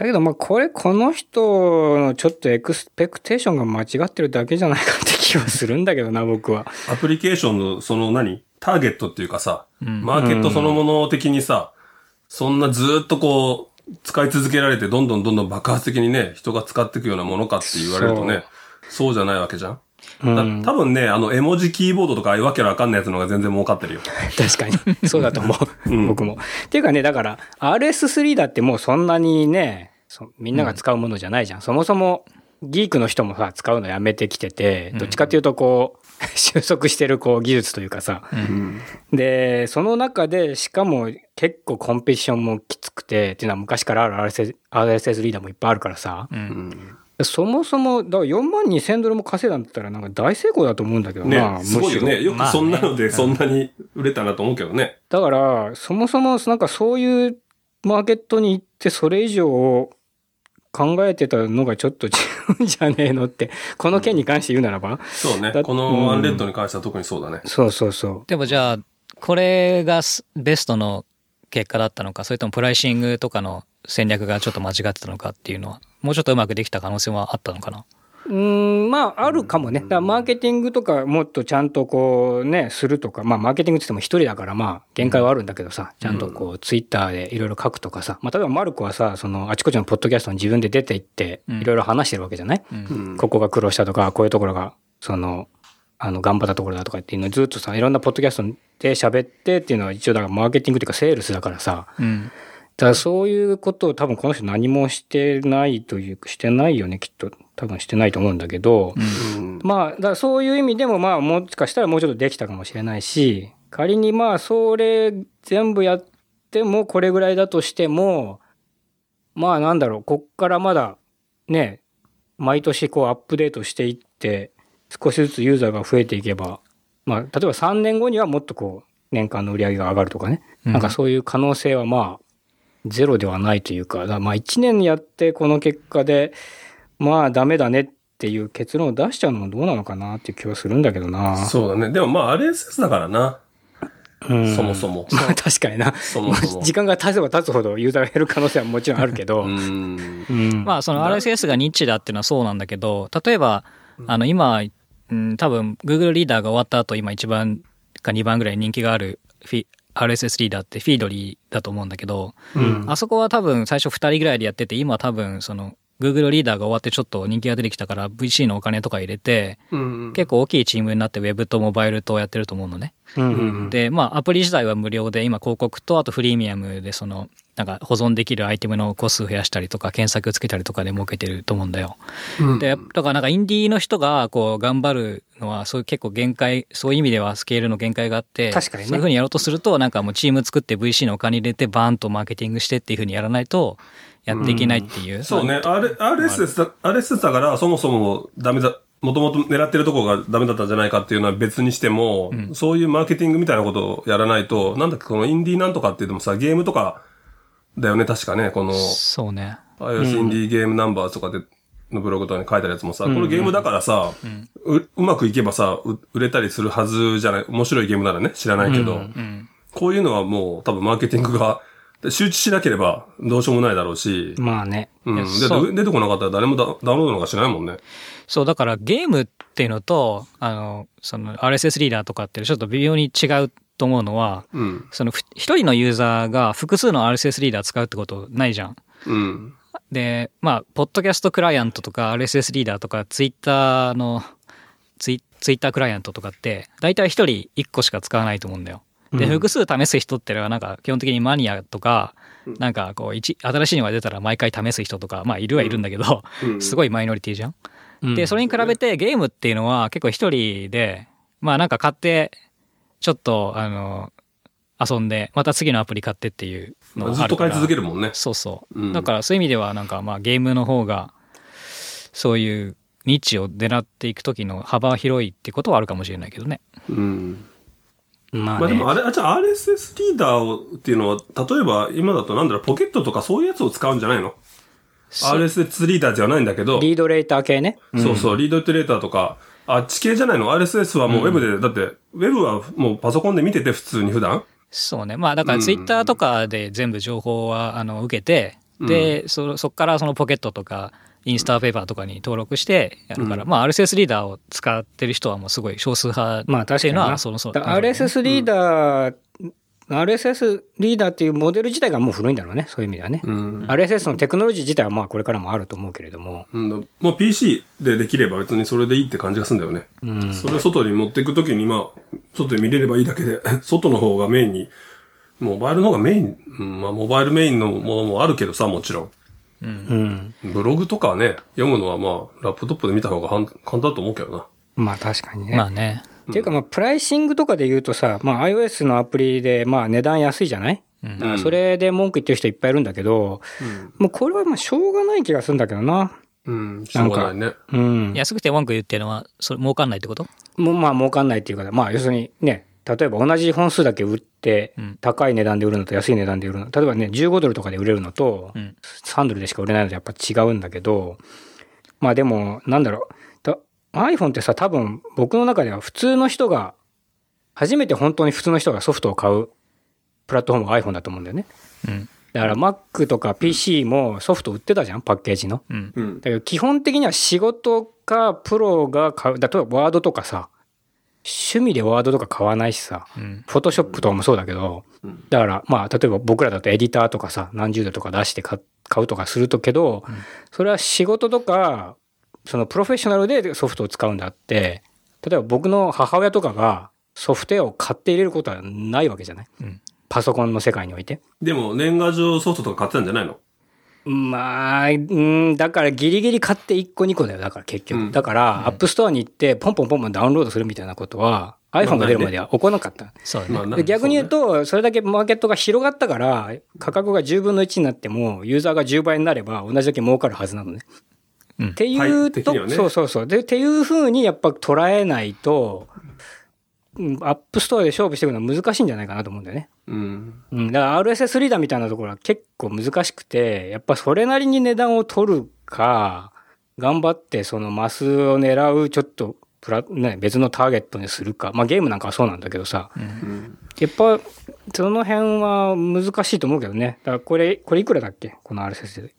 だけどまあこの人のちょっとエクスペクテーションが間違ってるだけじゃないかって気はするんだけどな、僕は。 アプリケーションのそのターゲットっていうかさ、マーケットそのもの的にさ、そんなずーっとこう、使い続けられてどんどん爆発的にね、人が使っていくようなものかって言われるとね、そうじゃないわけじゃん。多分ね、絵文字キーボードとかああいうわけのわかんないやつの方が全然儲かってるよ。 確かに。そうだと思う。僕も。っていうかね、だから RS3 だってもうそんなにね、みんなが使うものじゃないじゃん。そもそもギークの人もさ、使うのやめてきてて、どっちかっていうとこう、収束してるこう技術というかさ。で、その中でしかも結構コンペティションもきつくて、っていうのは昔からある RSS リーダーもいっぱいあるからさ。そもそも、だから42,000ドルも稼いだんだったらなんか大成功だと思うんだけどな。 ね、すごいよね。よくそんなのでそんなに売れたなと思うけどね。 だから、そもそもなんかそういうマーケットに行ってそれ以上を考えてたのがちょっと違うんじゃねえのって、この件に関して言うならば。 そうね。このワンレッドに関しては特にそうだね。 そうそうそう。 でもじゃあ、これがベストの結果だったのか、それともプライシングとかの戦略がちょっと間違ってたのかっていうのは、もうちょっとうまくできた可能性はあったのかな。 まあ、あるかもね。だからマーケティングとかもっとちゃんとこうね、するとか、まあ、マーケティングって言っても一人だからまあ、限界はあるんだけどさ、ちゃんとこう、ツイッターでいろいろ書くとかさ、まあ、例えばマルコはさ、あちこちのポッドキャストに自分で出て行って、いろいろ話してるわけじゃない？ここが苦労したとか、こういうところが、頑張ったところだとかっていうのをずっとさ、いろんなポッドキャストで喋ってっていうのは一応だからマーケティングっていうかセールスだからさ、だからそういうことを多分この人何もしてないというか、してないよね、きっと。多分してないと思うんだけど、まあ、だからそういう意味でもまあ、もしかしたらもうちょっとできたかもしれないし、仮にまあ、それ全部やってもこれぐらいだとしても、まあなんだろう、こっからまだね、毎年こうアップデートしていって、少しずつユーザーが増えていけば、まあ、例えば3年後にはもっとこう、年間の売り上げが上がるとかね。なんかそういう可能性はまあ、ゼロではないというか、まあ1年やってこの結果で、まあダメだねっていう結論を出しちゃうのもどうなのかなっていう気はするんだけどな。 そうだね。でもまあ RSS だからな。そもそも。 まあ確かにな。そもそも時間が経てば経つほどユーザーが減る可能性はもちろんあるけど。 まあその RSS がニッチだっていうのはそうなんだけど、例えば、今、多分 Google リーダーが終わった後、今1番か2番ぐらい人気があるRSS リーダーってフィードリーだと思うんだけど、あそこは多分最初2人ぐらいでやってて、今多分Google リーダーが終わってちょっと人気が出てきたから VC のお金とか入れて、結構大きいチームになって Web とモバイルとやってると思うのね。で、まあアプリ自体は無料で、今広告とあとフリーミアムでなんか保存できるアイテムの個数増やしたりとか検索つけたりとかで儲けてると思うんだよ。で、だからなんかインディーの人がこう頑張るのはそういう結構限界、そういう意味ではスケールの限界があって、 確かにね、 そういう風にやろうとするとなんかもうチーム作って VC のお金入れてバーンとマーケティングしてっていう風にやらないとやっていけないっていう。 そうね。RSS だからそもそもダメだ。もともと狙ってるところがダメだったんじゃないかっていうのは別にしても、そういうマーケティングみたいなことをやらないと、なんだっけ、このインディーなんとかって言ってもさ、ゲームとかだよね、確かね、この、 そうね。 iOS インディーゲームナンバーとかで、のブログとかに書いてあるやつもさ、このゲームだからさ、うまくいけばさ、売れたりするはずじゃない、面白いゲームならね、知らないけど、こういうのはもう多分マーケティングが、周知しなければどうしようもないだろうし。 まあね。 で、出てこなかったら誰もダウンロードなんかしないもんね。 そう、だからゲームっていうのと、RSS リーダーとかってちょっと微妙に違うと思うのは、一人のユーザーが複数の RSS リーダー使うってことないじゃん。で、まあ、ポッドキャストクライアントとか RSS リーダーとか、ツイッタークライアントとかって、だいたい一人一個しか使わないと思うんだよ。で、複数試す人ってのはなんか基本的にマニアとか、なんかこう新しいのが出たら毎回試す人とか、まあいるはいるんだけど、すごいマイノリティじゃん。で、それに比べてゲームっていうのは結構一人で、まあなんか買って、ちょっと遊んで、また次のアプリ買ってっていうのがあるから。 ずっと買い続けるもんね。 そうそう。だからそういう意味ではなんかまあゲームの方が、そういうニッチを狙っていく時の幅は広いってことはあるかもしれないけどね。 まあでもじゃあ RSS リーダーっていうのは、例えば今だとなんだろう、ポケットとかそういうやつを使うんじゃないの？ RSS リーダーじゃないんだけど。 リードレーター系ね。 そうそう、リードレーターとか、あっち系じゃないの？ RSS はもうウェブで、だって、ウェブはもうパソコンで見てて普通に普段？ そうね。まあだからツイッターとかで全部情報は受けて、 で、そっからそのポケットとか、インスタペーパーとかに登録してやるから、まあ RSS リーダーを使ってる人はもうすごい少数派っていうのは、 RSS リーダー、RSS リーダーっていうモデル自体がもう古いんだろうね、そういう意味ではね。RSS のテクノロジー自体はまあこれからもあると思うけれども。 もう PC でできれば別にそれでいいって感じがするんだよね。それを外に持っていくときに、まあ、外で見れればいいだけで、外の方がメインに、モバイルの方がメイン、まあモバイルメインのものもあるけどさ、もちろん。ブログとかはね、読むのはまあ、ラップトップで見た方が簡単だと思うけどな。 まあ確かにね。 まあね。 っていうかまあ、プライシングとかで言うとさ、まあ iOS のアプリでまあ値段安いじゃない？それで文句言ってる人いっぱいいるんだけど、もうこれはまあしょうがない気がするんだけどな。 しょうがないね。安くて文句言ってるのは、それ儲かんないってこと？ まあ儲かんないっていうか、まあ要するにね、例えば同じ本数だけ売って、高い値段で売るのと安い値段で売るの。例えばね、15ドルとかで売れるのと、3ドルでしか売れないのとやっぱ違うんだけど、まあでも、なんだろう。iPhone ってさ、多分僕の中では普通の人が、初めて本当に普通の人がソフトを買うプラットフォームが iPhone だと思うんだよね。だから Mac とか PC もソフト売ってたじゃん、パッケージの。だけど基本的には仕事かプロが買う。例えばワードとかさ、趣味でワードとか買わないしさ、フォトショップとかもそうだけど、だからまあ例えば僕らだとエディターとかさ、何十ドルとか出して買うとかするとけど、それは仕事とか、そのプロフェッショナルでソフトを使うんだって、例えば僕の母親とかがソフトウェアを買って入れることはないわけじゃない？パソコンの世界において。 でも年賀状ソフトとか買ってたんじゃないの？ まあ、だからギリギリ買って1個2個だよ。だから結局。だから、アップストアに行って、ポンポンダウンロードするみたいなことは、iPhone が出るまでは起こらなかった。 そうね。 逆に言うと、それだけマーケットが広がったから、価格が10分の1になっても、ユーザーが10倍になれば、同じだけ儲かるはずなのね。っていうと、そう。で、っていう風にやっぱ捉えないと、アップストアで勝負していくのは難しいんじゃないかなと思うんだよね。だから RSS リーダーみたいなところは結構難しくて、やっぱそれなりに値段を取るか、頑張ってそのマスを狙うちょっと別のターゲットにするか。まあゲームなんかはそうなんだけどさ。やっぱその辺は難しいと思うけどね。だからこれいくらだっけ？この RSS で。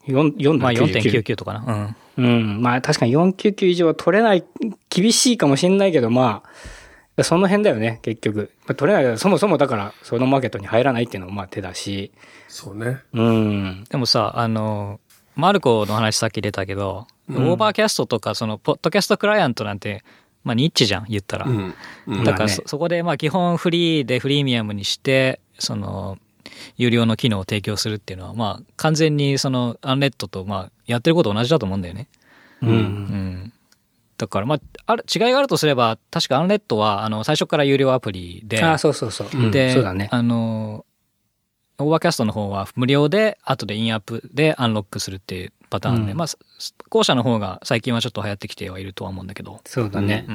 4.99 とかな。 まあ確かに499以上は取れない、厳しいかもしれないけど、まあ、その辺だよね、結局。取れない。そもそもだから、そのマーケットに入らないっていうのもまあ手だし。 そうね。 でもさ、マルコの話さっき出たけど、オーバーキャストとか、その、ポッドキャストクライアントなんて、まあニッチじゃん、言ったら。だからそこで、まあ基本フリーでフリーミアムにして、その、有料の機能を提供するっていうのは、まあ完全にその、アンレッドと、まあ、やってること同じだと思うんだよね。だからまあ違いがあるとすれば確かアンレッドは最初から有料アプリで、 そうで、 そうだね、 オーバーキャストの方は無料で後でインアップでアンロックするっていうパターンで、まあ後者の方が最近はちょっと流行ってきてはいるとは思うんだけど。 そうだね。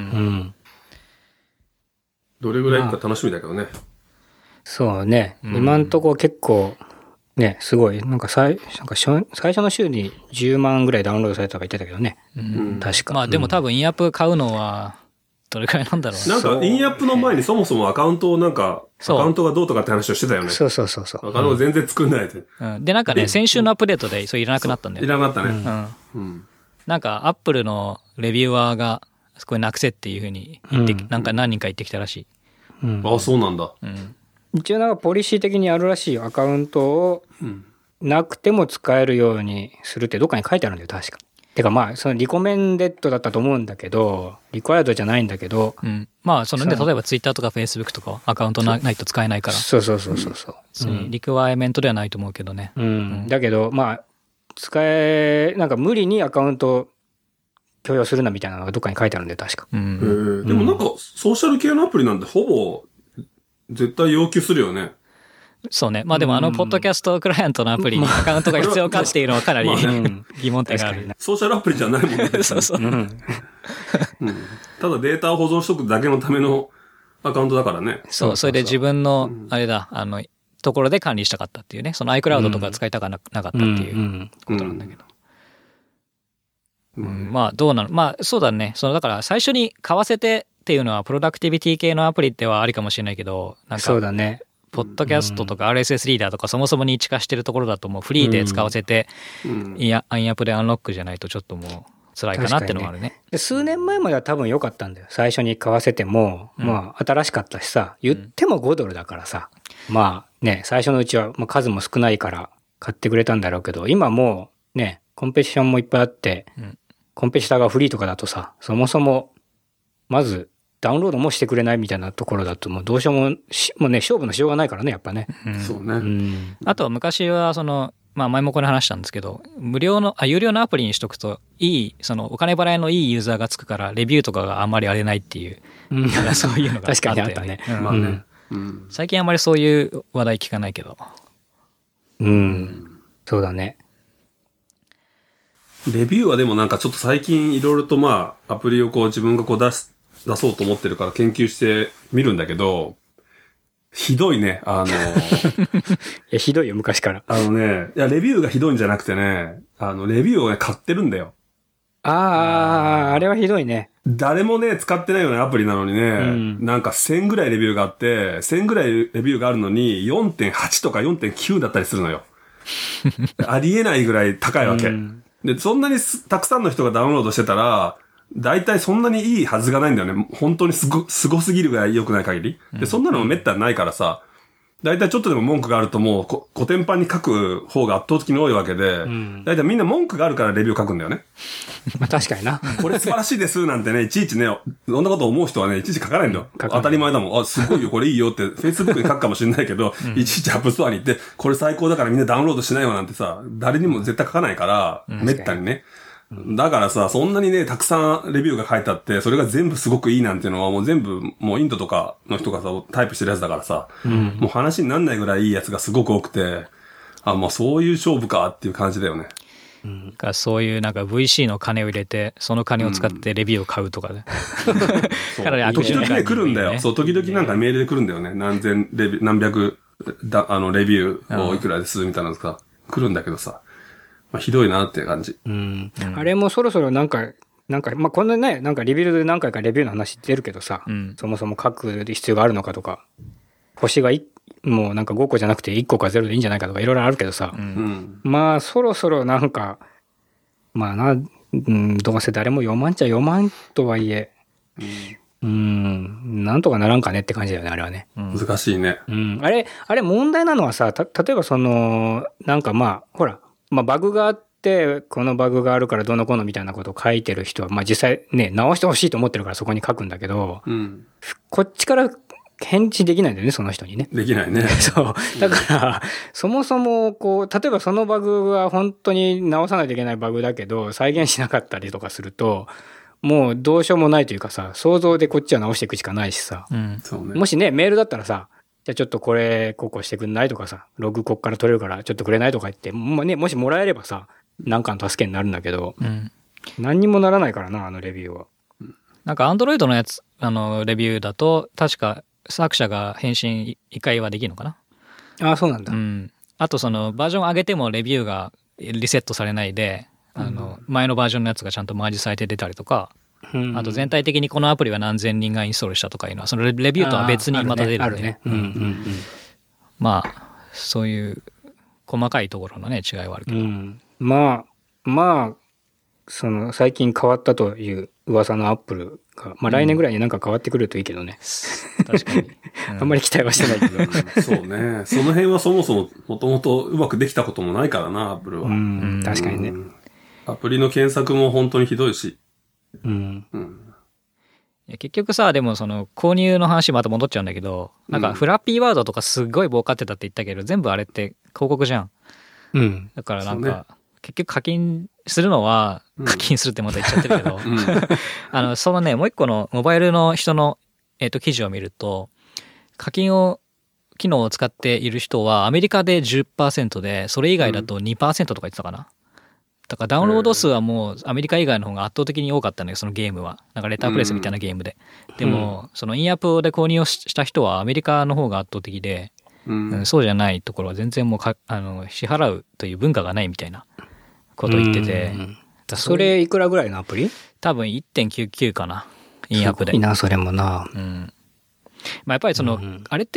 どれぐらいか楽しみだけどね。 そうね。今んとこ結構ね、すごい。なんか最初の週に10万ぐらいダウンロードされたとか言ってたけどね。確か。 まあでも多分インアップ買うのは、どれくらいなんだろう。 なんかインアップの前にそもそもアカウントをアカウントがどうとかって話をしてたよね。 そう。 アカウント全然作んないで。 で、なんかね、先週のアップデートでそれいらなくなったんだよ。 いらなかったね。 なんかアップルのレビュアーが、これなくせっていうふうに言って、なんか何人か言ってきたらしい。 あ、そうなんだ。 一応なんかポリシー的にあるらしいよ。アカウントをなくても使えるようにするってどっかに書いてあるんだよ、確か。てかまあ、そのリコメンデッドだったと思うんだけど、リクワイアドじゃないんだけど。 まあ、そのね、例えばツイッターとかフェイスブックとかアカウントないと使えないから。 そう。 リクワイアメントではないと思うけどね。 だけど、まあ、なんか無理にアカウント許容するなみたいなのがどっかに書いてあるんで、確か。 でもなんか、ソーシャル系のアプリなんてほぼ、絶対要求するよね。 そうね。まあでもポッドキャストクライアントのアプリにアカウントが必要かっていうのはかなり疑問点がある。 ソーシャルアプリじゃないもんね。 そう。 ただデータを保存しとくだけのためのアカウントだからね。 そう、それで自分の、あれだ、ところで管理したかったっていうね。その iCloud とか使いたくなかったっていうことなんだけど。まあどうなの？まあそうだね。だから最初に買わせてっていうのはプロダクティビティ系のアプリってはありかもしれないけど、なんか。 そうだね。 ポッドキャストとか RSS リーダーとかそもそもに位置化してるところだともうフリーで使わせて、いや、アイアップでアンロックじゃないとちょっともう辛いかなってのがあるね。 で数年前までは多分良かったんだよ。最初に買わせても、まあ新しかったしさ、言っても5ドルだからさ、まあね、最初のうちは数も少ないから買ってくれたんだろうけど、今もうね、コンペティションもいっぱいあって、コンペティターがフリーとかだとさ、そもそもまずダウンロードもしてくれないみたいなところだともうどうしようも、もうね、勝負のしようがないからね、やっぱね。 そうね。 あとは昔はまあ前もこれ話したんですけど、有料のアプリにしとくとお金払いのいいユーザーがつくからレビューとかがあんまり荒れないっていう、そういうのがあって。 確かにあったね。 まあね。最近あんまりそういう話題聞かないけど。 そうだね。 レビューはでもなんかちょっと最近いろいろとまあアプリをこう自分がこう出そうと思ってるから研究してみるんだけど、ひどいね。 いや、ひどいよ、昔から。 いや、レビューがひどいんじゃなくてね、レビューをね、買ってるんだよ。 あれはひどいね。 誰もね、使ってないようなアプリなのにね、なんか1000ぐらいレビューがあって、1000ぐらいレビューがあるのに 4.8 とか 4.9 だったりするのよ。ありえないぐらい高いわけ。で、そんなにたくさんの人がダウンロードしてたら、大体そんなにいいはずがないんだよね。本当にすごすぎるぐらい良くない限り。で、そんなのも滅多にないからさ、大体ちょっとでも文句があるともうコテンパンに書く方が圧倒的に多いわけで、大体みんな文句があるからレビュー書くんだよね。 まあ確かにな。 これ素晴らしいですなんてね、いちいちね、そんなこと思う人はね、いちいち書かないんだよ。当たり前だもん。すごいよ、これいいよって、Facebook に書くかもしれないけど、いちいちアップストアに行って、これ最高だからみんなダウンロードしないよなんてさ、誰にも絶対書かないから、滅多にね。だからさ、そんなにね、たくさんレビューが書いてあって、それが全部すごくいいなんていうのはもう全部、もうインドとかの人がさ、タイプしてるやつだからさ、もう話になんないぐらいいいやつがすごく多くて、もうそういう勝負かっていう感じだよね。 そういうなんか VC の金を入れて、その金を使ってレビューを買うとかね。かなり悪時々ね、来るんだよ。そう、時々なんかメールで来るんだよね。何百、レビューをいくらですみたいなのが来るんだけどさ。まあ、ひどいなって感じ。 あれもそろそろなんか、まあ、こんなね、なんかリビルドで何回かレビューの話出るけどさ、そもそも書く必要があるのかとか、星がもうなんか5個じゃなくて1個か0でいいんじゃないかとかいろいろあるけどさ、まあそろそろなんか、まあどうせ誰も読まんとはいえ、なんとかならんかねって感じだよね、あれはね。 難しいね。 あれ問題なのはさ、例えばなんかまあ、ほら、まあバグがあって、このバグがあるからどうのこうのみたいなことを書いてる人は、まあ実際ね、直してほしいと思ってるからそこに書くんだけど、こっちから返事できないんだよね、その人にね。 できないね。 そう。だから、そもそも、こう、例えばそのバグは本当に直さないといけないバグだけど、再現しなかったりとかすると、もうどうしようもないというかさ、想像でこっちは直していくしかないしさ。もしね、メールだったらさ、じゃあちょっとこれ、こうしてくんないとかさ、ログこっから取れるからちょっとくれないとか言って、もしもらえればさ、なんかの助けになるんだけど、何にもならないからな、あのレビューは。 なんか Android のやつ、レビューだと、確か作者が返信1回はできるのかな。 ああ、そうなんだ。 あとバージョン上げてもレビューがリセットされないで、前のバージョンのやつがちゃんとマージされて出たりとか、あと全体的にこのアプリは何千人がインストールしたとかいうのはそのレビューとは別にまた出るんで、まあそういう細かいところのね違いはあるけど、 まあ最近変わったという噂のアップルが、まあ来年ぐらいになんか変わってくるといいけどね。 確かに、 あんまり期待はしてないけど。 そうね。その辺はそもそももともとうまくできたこともないからな、アップルは。 確かにね。 アプリの検索も本当にひどいし。 結局さ、でも購入の話また戻っちゃうんだけど、なんかフラッピーワードとかすっごい儲かってたって言ったけど、全部あれって広告じゃん。だからなんか、結局課金するのは、課金するってまた言っちゃってるけど、そのね、もう一個のモバイルの人の、記事を見ると、課金機能を使っている人はアメリカで 10% で、それ以外だと 2% とか言ってたかな。だからダウンロード数はもうアメリカ以外の方が圧倒的に多かったんだよ、そのゲームは。なんかレタープレスみたいなゲームで。でも、そのインアップで購入をした人はアメリカの方が圧倒的で、そうじゃないところは全然もう支払うという文化がないみたいなことを言ってて。 それいくらぐらいのアプリ？ 多分 1.99 かな、インアップで。 いいな、それもな。 まあやっぱりあれって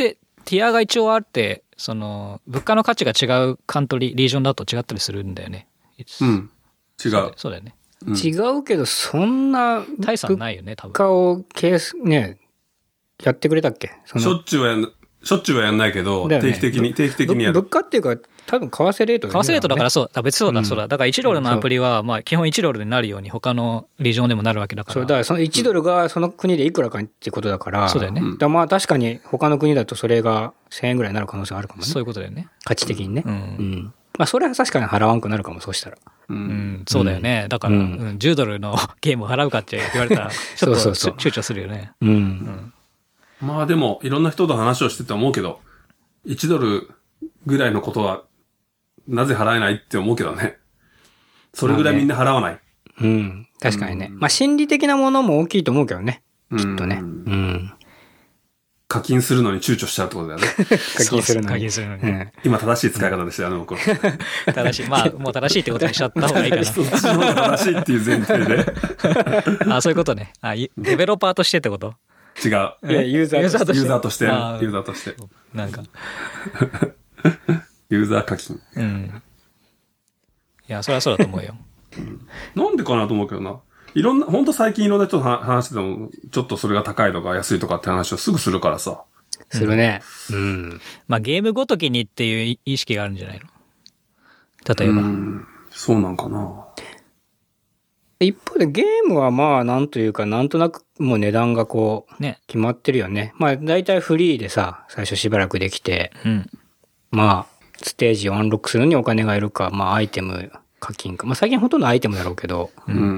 ティアが一応あって、その物価の価値が違うカントリーリージョンだと違ったりするんだよね。 うん。違う。 そうだよね。 違うけど、そんな大差ないよね、多分。 物価をね、やってくれたっけ？ しょっちゅうはやんないけど、定期的にやる。 物価っていうか、多分為替レート為替レートだからそう。別そうだ。だから1ドルのアプリは、まあ基本1ドルになるように他のリージョンでもなるわけだから。 そう、だからその1ドルがその国でいくらかっていうことだから。 そうだよね。 だまあ確かに他の国だとそれが1000円ぐらいになる可能性あるかもね。 そういうことだよね。 価値的にね。まあそれは確かに払わんくなるかも、そうしたら。 そうだよね。だから、10ドルのゲームを払うかって言われたら、ちょっと躊躇するよね。 まあでも、いろんな人と話をしてて思うけど、1ドルぐらいのことは、なぜ払えないって思うけどね。それぐらいみんな払わない。 確かにね。まあ心理的なものも大きいと思うけどね。きっとね。 課金するのに躊躇しちゃうってことだよね。 課金するのに。今正しい使い方でしたよね、僕。 正しい。まあ、もう正しいってことにしちゃった方がいいかな。 そっちの方が正しいっていう前提で。 そういうことね。デベロッパーとしてってこと？ 違う。 ユーザーとして。 なんか。 ユーザー課金。 いや、それはそうだと思うよ。 なんでかなと思うけどな。本当最近いろんな人と話してても、ちょっとそれが高いとか安いとかって話をすぐするからさ。 するね。 まあゲームごときにっていう意識があるんじゃないの？例えば。 そうなんかな。 一方でゲームはまあなんというかなんとなくもう値段がこう決まってるよね。まあ大体フリーでさ、最初しばらくできて、まあステージをアンロックするのにお金がいるか、まあアイテム課金か。まあ最近ほとんどアイテムだろうけど。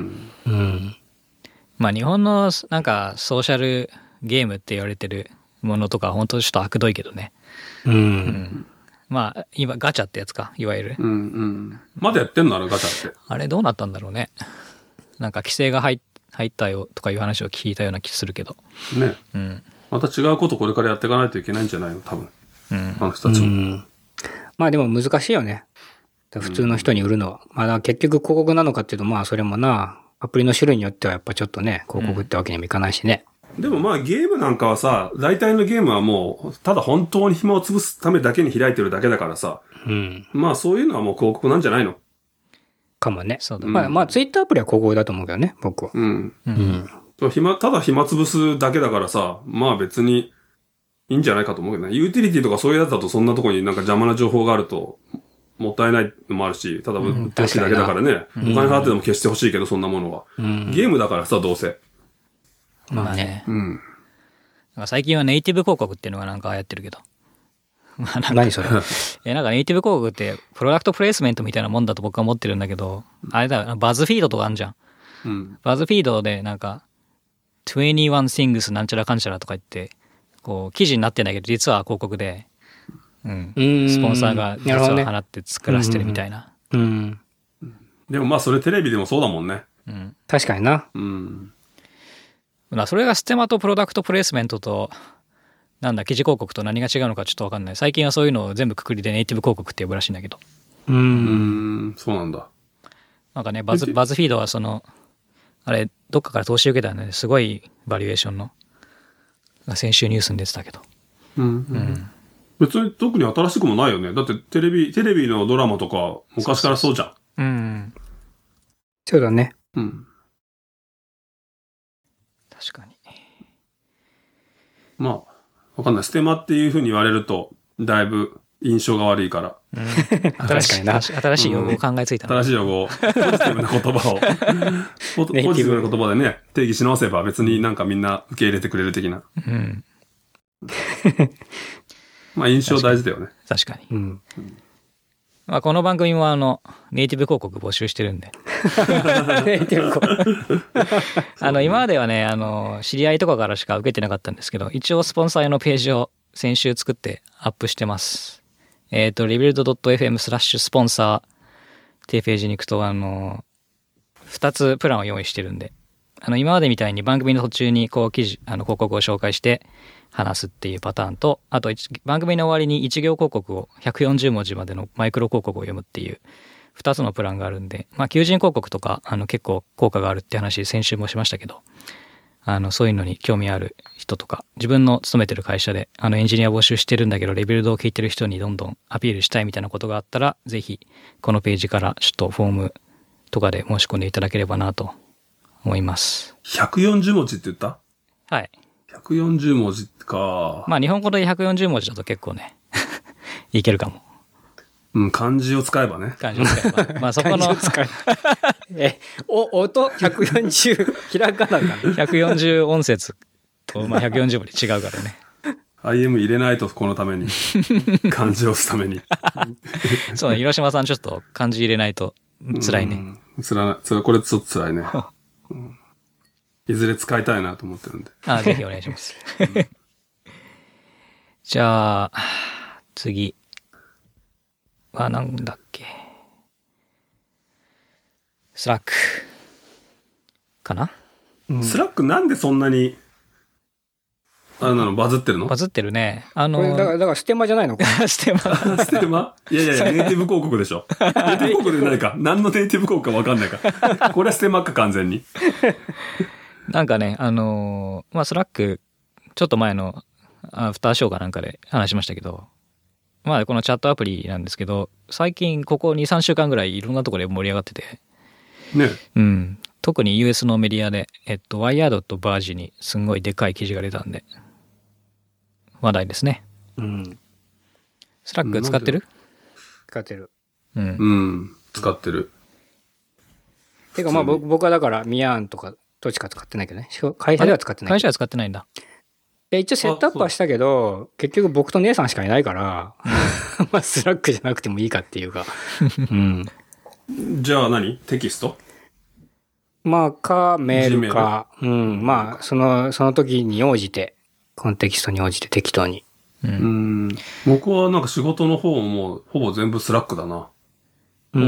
まあ日本のなんかソーシャルゲームって言われてるものとか本当ちょっと悪どいけどね。まあ今ガチャってやつか、いわゆる。 まだやってんの？あれガチャって。 あれどうなったんだろうね。なんか規制が入ったよとかいう話を聞いたような気するけど。 ね。また違うことこれからやっていかないといけないんじゃないの？多分。あの人たちも。 まあでも難しいよね。普通の人に売るのは。まあ結局広告なのかっていうと、まあそれもな、アプリの種類によってはやっぱちょっとね、広告ってわけにもいかないしね。 でもまあゲームなんかはさ、大体のゲームはもう、ただ本当に暇を潰すためだけに開いてるだけだからさ。まあそういうのはもう広告なんじゃないの？ かもね。まあツイッターアプリは広告だと思うけどね、僕は。 ただ暇潰すだけだからさ、まあ別にいいんじゃないかと思うけどね。ユーティリティとかそういうやつだとそんなとこになんか邪魔な情報があると、もったいないのもあるし、ただ投資だけだからね。お金払ってでも消してほしいけど、そんなものは。ゲームだからさ、どうせ。 まあね。最近はネイティブ広告っていうのがなんか流行ってるけど。 何それ？ なんかネイティブ広告ってプロダクトプレイスメントみたいなもんだと僕は思ってるんだけど、あれだ、バズフィードとかあるじゃん。バズフィードでなんか、21 things なんちゃらかんちゃらとか言って、こう、記事になってんだけど、実は広告で、スポンサーが実は払って作らせてるみたいな。 でもまあそれテレビでもそうだもんね。 確かにな。 それがステマとプロダクトプレイスメントと、なんだ、記事広告と何が違うのかちょっとわかんない。最近はそういうのを全部くくりでネイティブ広告って呼ぶらしいんだけど。 そうなんだ。 なんかね、バズフィードはその、あれ、どっかから投資受けたんで、すごいバリエーションの、先週ニュースに出てたけど。 別に特に新しくもないよね。だってテレビのドラマとか昔からそうじゃん。 そうだね。 確かに。 まあ、わかんない。ステマっていう風に言われると、だいぶ印象が悪いから。 確かにな。 新しい用語を考えついた。 新しい用語を、ポジティブな言葉を、ポジティブな言葉でね、定義し直せば別になんかみんな受け入れてくれる的な。まあ印象大事だよね。 確かに。まあこの番組もネイティブ広告募集してるんで。 ネイティブ広告。今まではね、知り合いとかからしか受けてなかったんですけど、一応スポンサー用のページを先週作ってアップしてます。rebuild.fm/スポンサーっていうページに行くと、2つプランを用意してるんで、今までみたいに番組の途中にこう広告を紹介して話すっていうパターンと、あと番組の終わりに1行広告を140文字までのマイクロ広告を読むっていう2つのプランがあるんで、まあ求人広告とか結構効果があるって話先週もしましたけど、そういうのに興味ある人とか、自分の勤めてる会社でエンジニア募集してるんだけど、レビルドを聞いてる人にどんどんアピールしたいみたいなことがあったら、ぜひこのページからちょっとフォームとかで申し込んでいただければなと思います。 140文字って言った？ はい。 140文字か。 まあ日本語で140文字だと結構ね、いけるかも。 うん、漢字を使えばね。 漢字を使えば。まあそこの。 音140、ひらがなかな。 140音節と、まあ140文字違うからね。 IM 入れないと、このために。漢字を押すために。 そうね、広島さんちょっと漢字入れないと辛いね。 これちょっと辛いね。いずれ使いたいなと思ってるんで。 ぜひお願いします。じゃあ、次。なんだっけ。スラック。かな？ スラックなんでそんなに、バズってるの？ バズってるね。 これだからステマじゃないのか。 ステマステマいや、ネイティブ広告でしょ。ネイティブ広告で何か、何のネイティブ広告か分かんないから。これはステマか完全に。 なんかね、スラック、ちょっと前のアフターショーかなんかで話しましたけど、まあこのチャットアプリなんですけど、最近ここ2、3週間ぐらいいろんなところで盛り上がってて、 ね。 うん。特に US のメディアで、ワイヤードとバージにすんごいでかい記事が出たんで、話題ですね。 うん。 スラック使ってる？ 使ってる。 うん。 うん。使ってる。 てかまあ僕はだからミヤーンとかどっちか使ってないけどね。会社では使ってない。 会社は使ってないんだ。 一応セットアップはしたけど、結局僕と姉さんしかいないから、まあスラックじゃなくてもいいかっていうか。うん。 じゃあ何？テキスト？ まあメールか。うん。まあその時に応じて、コンテキストに応じて適当に。 僕はなんか仕事の方もほぼ全部スラックだな。うん。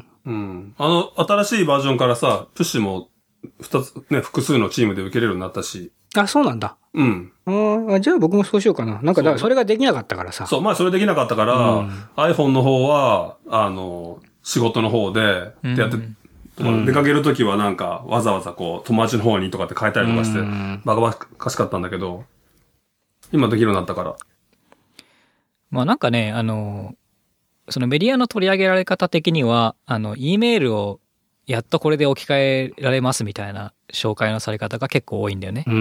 新しいバージョンからさ、プッシュも複数のチームで受けれるようになったし。 あ、そうなんだ。 うん。 じゃあ僕もそうしようかな。なんかだからそれができなかったからさ。 そう、まあそれできなかったから、iPhone の方は、仕事の方で、やって、出かけるときはなんか、わざわざこう、友達の方にとかって変えたりとかして、バカバカしかったんだけど、今できるようになったから。 まあなんかね、そのメディアの取り上げられ方的には、E メールをやっとこれで置き換えられますみたいな紹介のされ方が結構多いんだよね。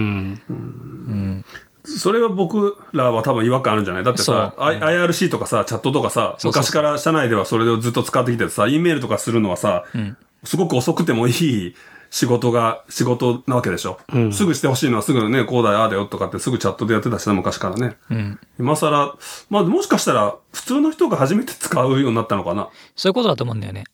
それは僕らは多分違和感あるんじゃない？だってさ、IRC とかさ、チャットとかさ、昔から社内ではそれをずっと使ってきてさ、E メールとかするのはさ、すごく遅くてもいい仕事なわけでしょ。すぐしてほしいのはすぐね、こうだよ、ああだよとかってすぐチャットでやってたしな、昔からね。今更、まあもしかしたら普通の人が初めて使うようになったのかな。 そういうことだと思うんだよね。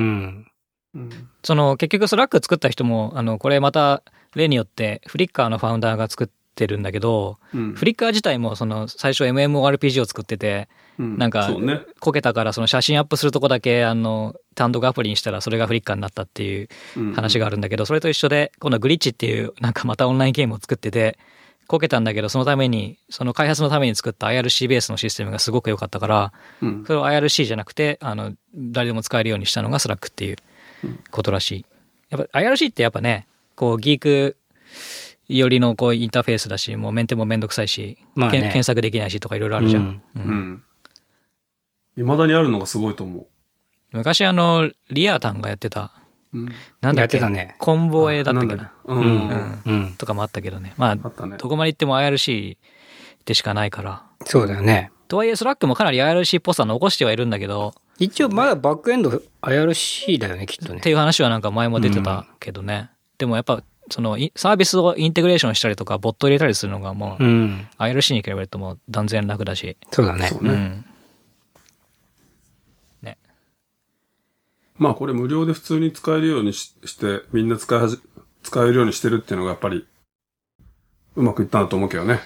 結局スラック作った人も、これまた例によってフリッカーのファウンダーが作ってるんだけど、フリッカー自体も最初 MMORPG を作ってて、なんか、こけたからその写真アップするとこだけ単独アプリにしたらそれがフリッカーになったっていう話があるんだけど、それと一緒で、今度グリッチっていうなんかまたオンラインゲームを作ってて、こけたんだけど、そのために、その開発のために作った IRC ベースのシステムがすごく良かったから、それを IRC じゃなくて、誰でも使えるようにしたのがスラックっていうことらしい。やっぱ IRC ってやっぱね、こうギークよりのこうインターフェースだし、もうメンテもめんどくさいし、検索できないしとかいろいろあるじゃん。 未だにあるのがすごいと思う。 昔リアタンがやってた、なんだっけ、コンボエだったっけな。とかもあったけどね。まあ、どこまで行っても IRC でしかないから。 そうだよね。 とはいえ、スラックもかなり IRC っぽさ残してはいるんだけど。 一応まだバックエンド IRC だよね、きっとね。 っていう話はなんか前も出てたけどね。でもやっぱ、サービスをインテグレーションしたりとか、ボット入れたりするのがもう、IRC に比べるともう断然楽だし。 そうだね。 まあこれ無料で普通に使えるようにして、みんな使えるようにしてるっていうのがやっぱり、うまくいったんだと思うけどね。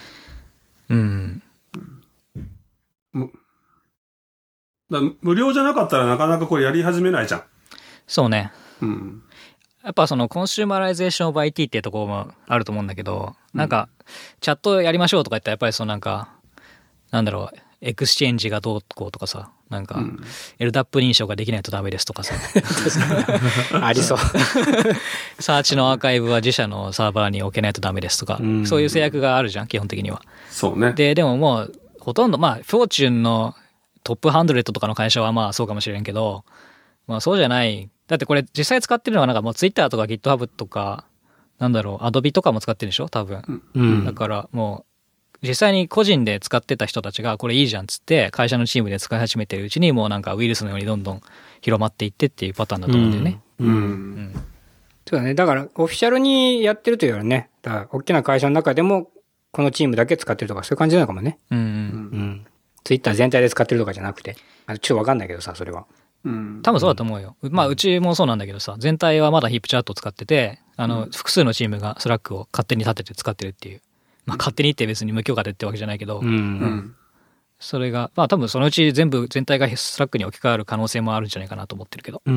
無料じゃなかったらなかなかこれやり始めないじゃん。 そうね。やっぱコンシューマライゼーションオブ IT っていうところもあると思うんだけど、なんか、チャットやりましょうとか言ったらやっぱりなんか、なんだろう、 エクスチェンジがどうこうとかさ、なんか、LDAP 認証ができないとダメですとかさ。 ありそう。 サーチのアーカイブは自社のサーバーに置けないとダメですとか、そういう制約があるじゃん、基本的には。 そうね。 でももう、ほとんど、まあ、フォーチュンのトップ100とかの会社はまあそうかもしれんけど、まあそうじゃない。だってこれ実際使ってるのはなんかもう Twitter とか GitHub とか、なんだろう、Adobe とかも使ってるでしょ多分。だからもう、実際に個人で使ってた人たちがこれいいじゃんっつって会社のチームで使い始めてるうちにもうなんかウイルスのようにどんどん広まっていってっていうパターンだと思うんだよね。 そうだね。だからオフィシャルにやってるというよりね、だから大きな会社の中でもこのチームだけ使ってるとかそういう感じなのかもね。ツイッター全体で使ってるとかじゃなくて、ちょっとわかんないけどさ、それは。 多分そうだと思うよ。まあうちもそうなんだけどさ、全体はまだヒップチャットを使ってて、複数のチームがスラックを勝手に立てて使ってるっていう。まあ勝手にって別に無許可でってわけじゃないけど、それが、まあ多分そのうち全体がスラックに置き換わる可能性もあるんじゃないかなと思ってるけど。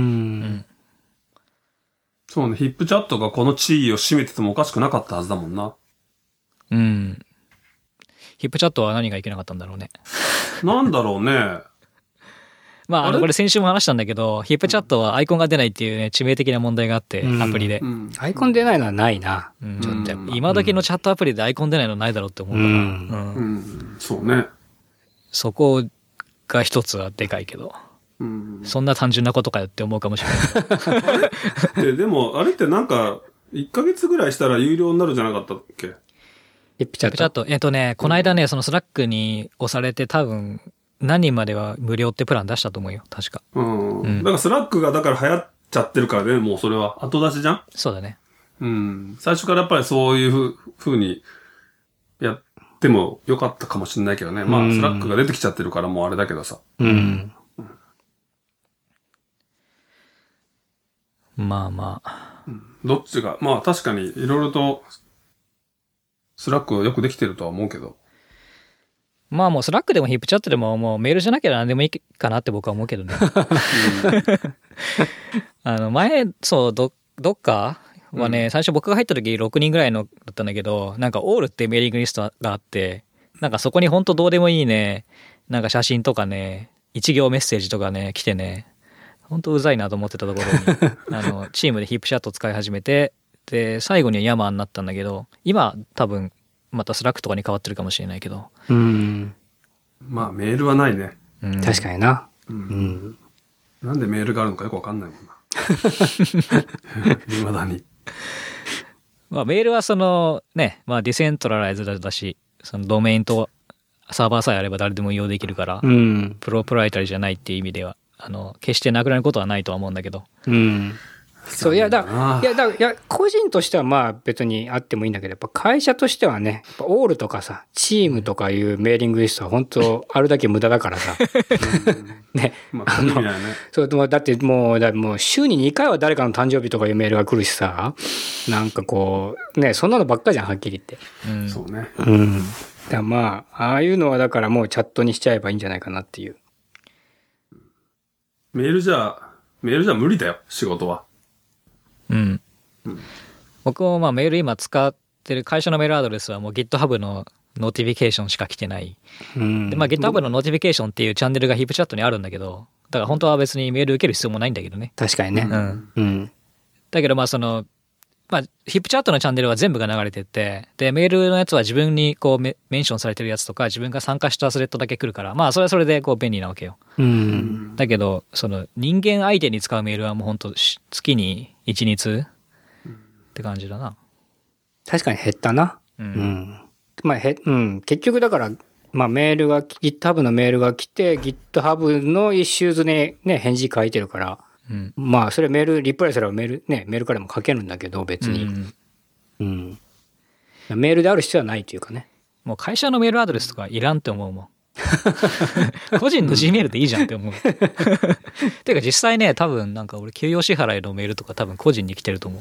そうね、ヒップチャットがこの地位を占めててもおかしくなかったはずだもんな。 ヒップチャットは何がいけなかったんだろうね。 なんだろうね。 まあこれ先週も話したんだけど、ヒップチャットはアイコンが出ないっていうね、致命的な問題があって、アプリで。 アイコン出ないのはないな。 ちょっと今時のチャットアプリでアイコン出ないのないだろうって思うから。 そうね。 そこが一つはでかいけど。そんな単純なことかよって思うかもしれない。 でも、あれってなんか、1ヶ月ぐらいしたら有料になるじゃなかったっけ？ ヒップチャット。 この間ね、そのスラックに押されて多分、何人までは無料ってプラン出したと思うよ、確か。 だからスラックがだから流行っちゃってるからね、もうそれは後出しじゃん？ そうだね。 最初からやっぱりそういう風にやってもよかったかもしれないけどね。まあ、スラックが出てきちゃってるからもうあれだけどさ。 まあまあ。 どっちが、まあ確かにいろいろとスラックよくできてるとは思うけど。 まあもうスラックでもヒップチャットでももうメールじゃなきゃ何でもいいかなって僕は思うけどね。前、そう、どっかはね、最初僕が入った時6人ぐらいのだったんだけど、なんかオールってメーリングリストがあって、なんかそこにほんとどうでもいいね、なんか写真とかね、一行メッセージとかね、来てね、ほんとうざいなと思ってたところに、チームでヒップチャット使い始めて、で、最後にはヤマーになったんだけど、今多分、またスラックとかに変わってるかもしれないけど。 まあメールはないね。 確かにな。 なんでメールがあるのかよくわかんないもんな。未だに。 まあメールはそのね、まあディセントラライズだし、そのドメインとサーバーさえあれば誰でも利用できるから、プロプライタリじゃないっていう意味では、決してなくなることはないとは思うんだけど。 そう、いや、個人としてはまあ別にあってもいいんだけど、やっぱ会社としてはね、やっぱオールとかさ、チームとかいうメーリングリストは本当あるだけ無駄だからさ。ね。そう、だってもう週に2回は誰かの誕生日とかいうメールが来るしさ、なんかこう、ね、そんなのばっかじゃん、はっきり言って。 そうね。 だまあ、ああいうのはだからもうチャットにしちゃえばいいんじゃないかなっていう。 メールじゃ無理だよ、仕事は。 僕もまあメール今使ってる会社のメールアドレスはもう GitHub のノーティフィケーションしか来てない。で、まあ GitHub のノーティフィケーションっていうチャンネルがヒップチャットにあるんだけど、だから本当は別にメール受ける必要もないんだけどね。 確かにね。 だけどまあまあヒップチャットのチャンネルは全部が流れてって、で、メールのやつは自分にこうメンションされてるやつとか自分が参加したスレッドだけ来るから、まあそれはそれでこう便利なわけよ。だけど、その人間相手に使うメールはもう本当月に1、2通って感じだな。 確かに減ったな。まあ結局だから、まあメールが、GitHub のメールが来て、GitHub のイシューズにね、返事書いてるから、まあそれメール、リプライすればメールからも書けるんだけど、別に。メールである必要はないというかね。 もう会社のメールアドレスとかいらんって思うもん。個人の Gmail でいいじゃんって思う。てか実際ね、多分なんか俺給与支払いのメールとか多分個人に来てると思う。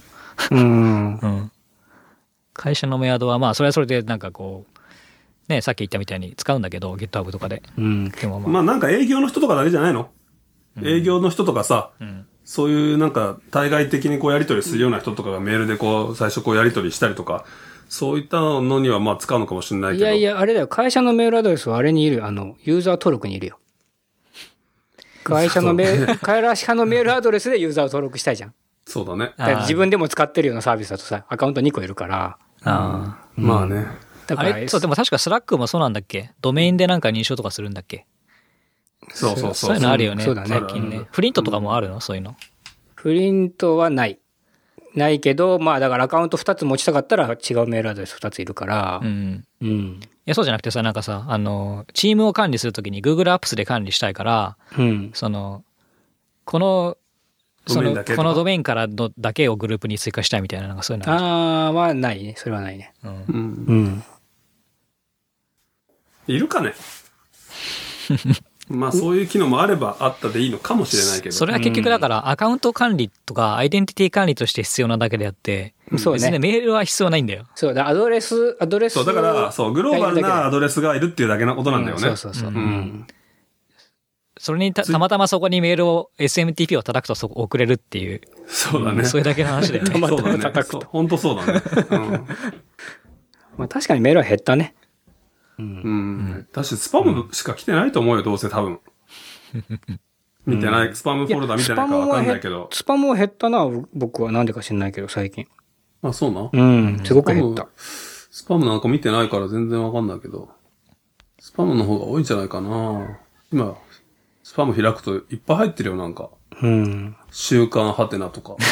会社のメアドはまあそれはそれでなんかこうね、さっき言ったみたいに使うんだけど GitHub とかで。 でもまあなんか営業の人とかだけじゃないの？営業の人とかさ、そういうなんか対外的にこうやり取りするような人とかがメールでこう最初こうやり取りしたりとかそういったのにはまあ使うのかもしれないけど。 いやいや、あれだよ。会社のメールアドレスはあれにいる。ユーザー登録にいるよ。会社の会社のメールアドレスでユーザーを登録したいじゃん。 そうだね。 だから自分でも使ってるようなサービスだとさ、アカウント2個いるから。 まあね。 だからそう、でも確かスラックもそうなんだっけ？ドメインでなんか認証とかするんだっけ？ そう。 そういうのあるよね。 そうだね。 最近ね。フリントとかもあるの？そういうの。 フリントはない。ないけど、まあだからアカウント2つ持ちたかったら違うメールアドレス2ついるから。いや、そうじゃなくてさ、なんかさ、チームを管理するときに Google Apps で管理したいから、このドメインからのだけをグループに追加したいみたいな、なんかそういうのはないね。それはないね。 いるかねまあそういう機能もあればあったでいいのかもしれないけど。 それは結局だからアカウント管理とかアイデンティティ管理として必要なだけであって、 そうね、 別にメールは必要ないんだよ。 そうだ、アドレス。 そう、だから、グローバルなアドレスがいるっていうだけなことなんだよね。 そう。 それにたまたまそこにメールを SMTP を叩くと送れるっていう。 そうだね。 それだけの話だよね。 たまたま叩くと。 本当そうだね。 まあ確かにメールは減ったね。 確かスパムしか来てないと思うよ、どうせ多分。見てない、スパムフォルダ見てないかわかんないけど。 スパムは減ったな、僕はなんでか知んないけど、最近。 あ、そうな？ すごく減った。 スパムなんか見てないから全然わかんないけど。スパムの方が多いんじゃないかな。今、スパム開くといっぱい入ってるよ、なんか。週刊ハテナとか。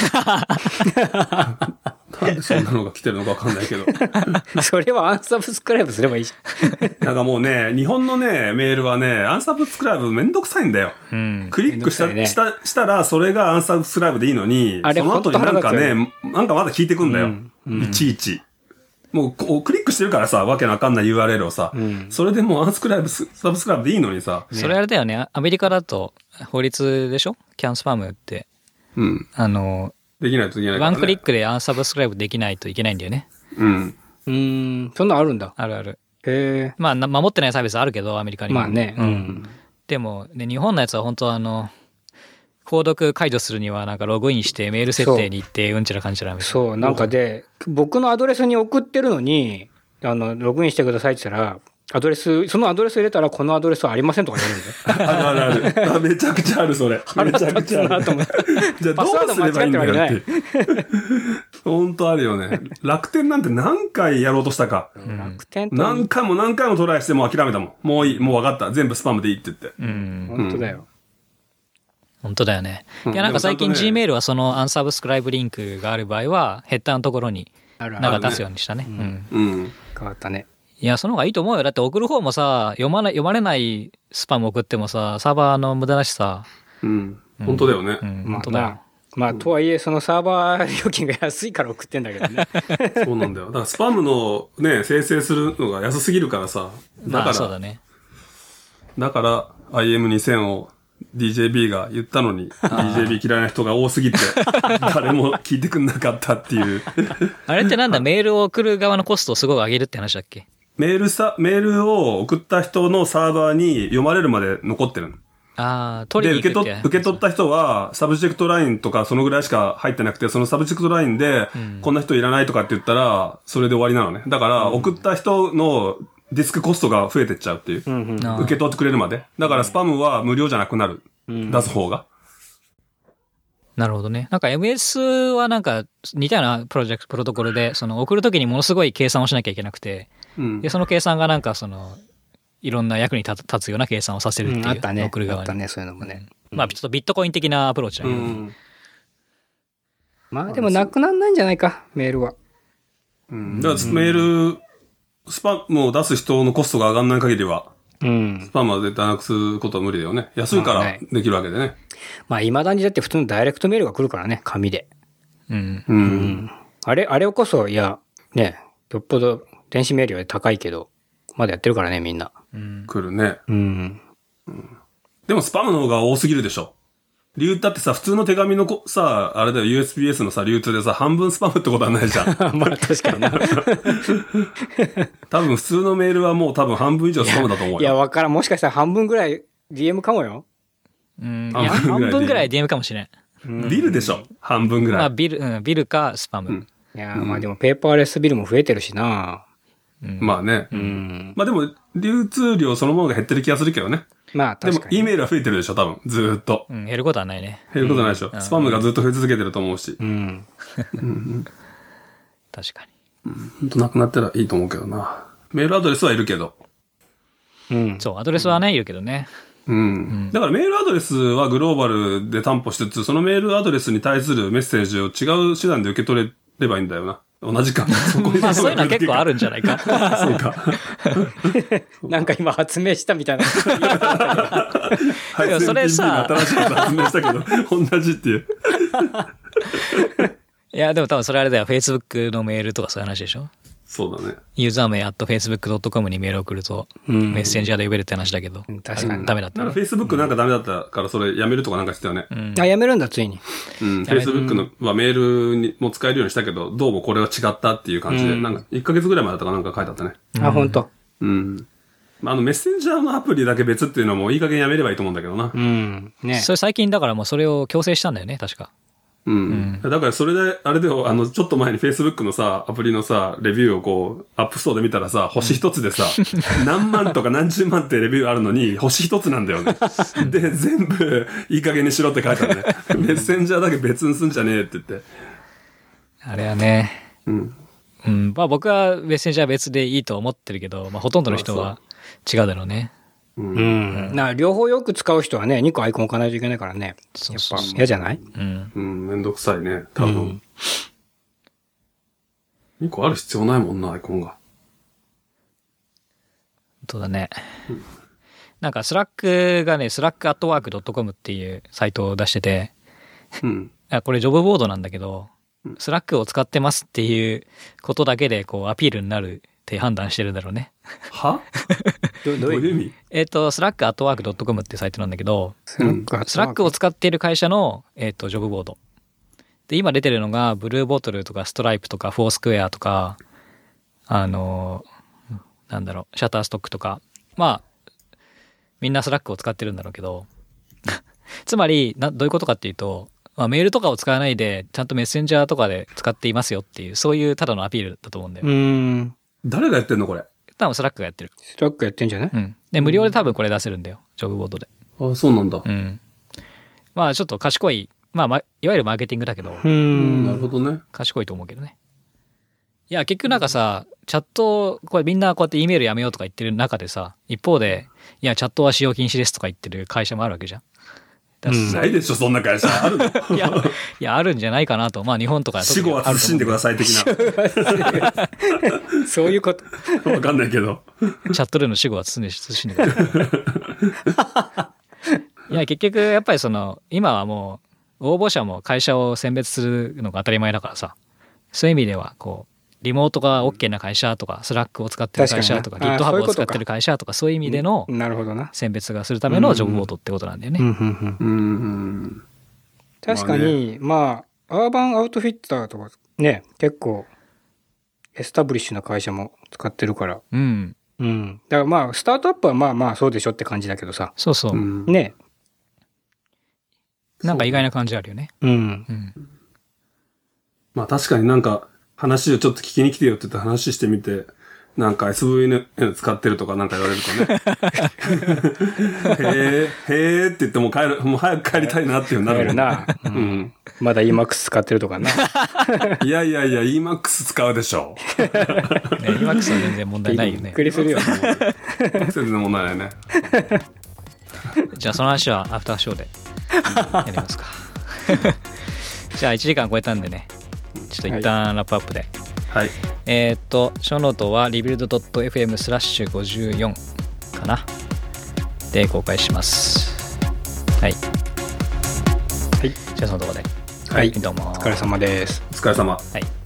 なんでそんなのが来てるのかわかんないけど。 それはアンサブスクライブすればいいじゃん。なんかもうね、日本のね、メールはね、アンサブスクライブめんどくさいんだよ。クリックしたら、それがアンサブスクライブでいいのに、その後になんかね、なんかまだ聞いてくんだよ。いちいち。もうクリックしてるからさ、わけのわかんない URL をさ、それでもうアンサブスクライブでいいのにさ。 それあれだよね、アメリカだと法律でしょ？キャンスパムって。 できないといけないからね。 ワンクリックでアンサブスクライブできないといけないんだよね。 そんなあるんだ。 あるある。 へえ。 まあ、守ってないサービスあるけど、アメリカにも。 まあね。 でも、ね、日本のやつは本当購読解除するにはなんかログインしてメール設定に行ってうんちらかんちらみたいな。 そう、なんかで、僕のアドレスに送ってるのに、ログインしてくださいって言ったら、そのアドレス入れたらこのアドレスはありませんとか言うんだよ。 ある。めちゃくちゃある、それ。めちゃくちゃある。じゃあどうすればいいんだよって。本当あるよね。楽天なんて何回やろうとしたか。 楽天と何回もトライしてもう諦めたもん。もういい、もう分かった。全部スパムでいいって言って。 本当だよ。 本当だよね。いや、なんか最近 Gmail はそのアンサブスクライブリンクがある場合は、ヘッダーのところになんか出すようにしたね。 変わったね。 いや、その方がいいと思うよ。だって送る方もさ、読まれないスパム送ってもさ、サーバーの無駄だしさ。 本当だよね。 本当だよ。 まあ、とはいえ、そのサーバー料金が安いから送ってんだけどね。 そうなんだよ。だからスパムのね、生成するのが安すぎるからさ。 まあ、そうだね。 だから、IM2000 をDJB が言ったのに、DJB 嫌いな人が多すぎて、誰も聞いてくんなかったっていう。 あれってなんだ、メールを送る側のコストをすごい上げるって話だっけ？ メールを送った人のサーバーに読まれるまで残ってる。 取りに行くってで、受け取った人は、サブジェクトラインとかそのぐらいしか入ってなくて、そのサブジェクトラインで、こんな人いらないとかって言ったら、それで終わりなのね。だから、送った人のディスクコストが増えてっちゃうっていう。受け取ってくれるまで。だから、スパムは無料じゃなくなる。出す方が。 なるほどね。なんか MS はなんか似たようなプロトコルで、その送るときにものすごい計算をしなきゃいけなくて、で、その計算がなんかいろんな役に立つような計算をさせるっていう。 あったね。 送る側に。 あったね、そういうのもね。 まあ、ちょっとビットコイン的なアプローチだけど。 まあでもなくなんないんじゃないか、メールは。 だからメール、スパムを出す人のコストが上がんない限りは、スパムは絶対なくすことは無理だよね。安いからできるわけでね。 まあ未だにだって普通のダイレクトメールが来るからね、紙で。あれをこそ、いや、ね、よっぽど電子メールより高いけど、まだやってるからね、みんな。 来るね。でもスパムの方が多すぎるでしょ。だってさ、普通の手紙のさ、あれだよ、USPS のさ、流通でさ、半分スパムってことはないじゃん。 まあ確かにな。 多分普通のメールはもう多分半分以上スパムだと思うよ。 いや、わからん。もしかしたら半分ぐらい DM かもよ。 いや、半分ぐらい DM かもしれん。 ビルでしょ、半分ぐらい。 まあビルかスパム。 いやまあでもペーパーレスビルも増えてるしな。 まあね。まあでも、流通量そのものが減ってる気がするけどね。 まあ確かに。 でも、E メールは増えてるでしょ、多分。ずーっと。 減ることはないね。 減ることないでしょ。スパムがずっと増え続けてると思うし。 確かに。ほんとなくなったらいいと思うけどな。メールアドレスはいるけど。 そう、アドレスはね、いるけどね。 だからメールアドレスはグローバルで担保しつつ、そのメールアドレスに対するメッセージを違う手段で受け取れればいいんだよな。同じか。 まあそういうのは結構あるんじゃないか。 そうか。 なんか今発明したみたいな。 はい、それさ、新しいこと発明したけど、同じっていう。 いや、でも多分それあれだよ。Facebook のメールとかそういう話でしょ？ そうだね。 ユーザー名@facebook.com にメールを送ると、メッセンジャーで呼べるって話だけど。 確かに。 ダメだった、ね。 なんか Facebook なんかダメだったから、それやめるとかなんかしてたよね。 やめるんだ、ついに。 Facebook のはメールにも使えるようにしたけど、どうもこれは違ったっていう感じで、なんか1ヶ月ぐらい前だったかなんか書いてあったね。 ほんと。 メッセンジャーのアプリだけ別っていうのもいい加減やめればいいと思うんだけどな。 ね。 それ最近だからもうそれを強制したんだよね、確か。 だからそれで、あれでちょっと前に Facebook のさ、アプリのさ、レビューをこう、アップストアで見たらさ、星一つでさ、何万とか何十万ってレビューあるのに、星一つなんだよね。で、全部、いい加減にしろって書いてあるね。メッセンジャーだけ別にすんじゃねえって言って。 あれはね。まあ僕はメッセンジャー別でいいと思ってるけど、まあほとんどの人は違うだろうね。 両方よく使う人はね、2個アイコン置かないといけないからね。やっぱ嫌じゃない？ めんどくさいね、多分。2個ある必要ないもんな、アイコンが。 そうだね。なんかスラックがね、slack@work.com っていうサイトを出してて、これジョブボードなんだけど、スラックを使ってますっていうことだけでこうアピールになるって判断してるんだろうね。 はどういう意味 slack@work.com っていうサイトなんだけど、スラックを使っている会社の、ジョブボード。で、今出てるのが、ブルーボトルとかストライプとかフォースクエアとか、なんだろう、シャッターストックとか、まあ、みんなスラックを使ってるんだろうけど、つまり、どういうことかっていうと、まあ、メールとかを使わないで、ちゃんとメッセンジャーとかで使っていますよっていう、そういうただのアピールだと思うんだよ。 誰がやってんのこれ。 多分スラックがやってる。 スラックやってんじゃない？ で、無料で多分これ出せるんだよ。ジョブボードで。 あ、そうなんだ。 まあちょっと賢い、まあ、いわゆるマーケティングだけど。 なるほどね。 賢いと思うけどね。いや、結局なんかさ、チャット、これみんなこうやって E メールやめようとか言ってる中でさ、一方で、いや、チャットは使用禁止ですとか言ってる会社もあるわけじゃん。 ないでしょ、そんな会社。あるの？ いや、あるんじゃないかなと。まあ日本とか死後は慎んでください的な。 そういうこと。 わかんないけど。 チャットでの死後は慎んでください。いや、結局やっぱり今はもう応募者も会社を選別するのが当たり前だからさ、そういう意味ではこう、リモートが OK な会社とか、スラックを使ってる会社とか、GitHub を使ってる会社とか、そういう意味での選別がするためのジョブボードってことなんだよね。 確かに、まあ、アーバンアウトフィッターとかね、結構、エスタブリッシュな会社も使ってるから。だからまあ、スタートアップはまあまあそうでしょって感じだけどさ。 そうそう。 ね。 なんか意外な感じあるよね。 まあ確かになんか、話をちょっと聞きに来てよって言って話してみて、なんか SVN 使ってるとかなんか言われるとね。へーって言ってもう早く帰りたいなっていうなるな。まだ Emacs 使ってるとかな。 いや Emacs 使うでしょ。 Emacs は全然問題ないよね。 びっくりするよね。 全然問題ないね。 じゃあその話はアフターショーでやりますか。じゃあ1時間超えたんでね。ちょっと一旦ラップアップで。 はい。 ショーノートは rebuild.fm/54 かな。で公開します。はい。はい。じゃあそのところで。 はい。 どうも。 お疲れ様です。 お疲れ様。 はい。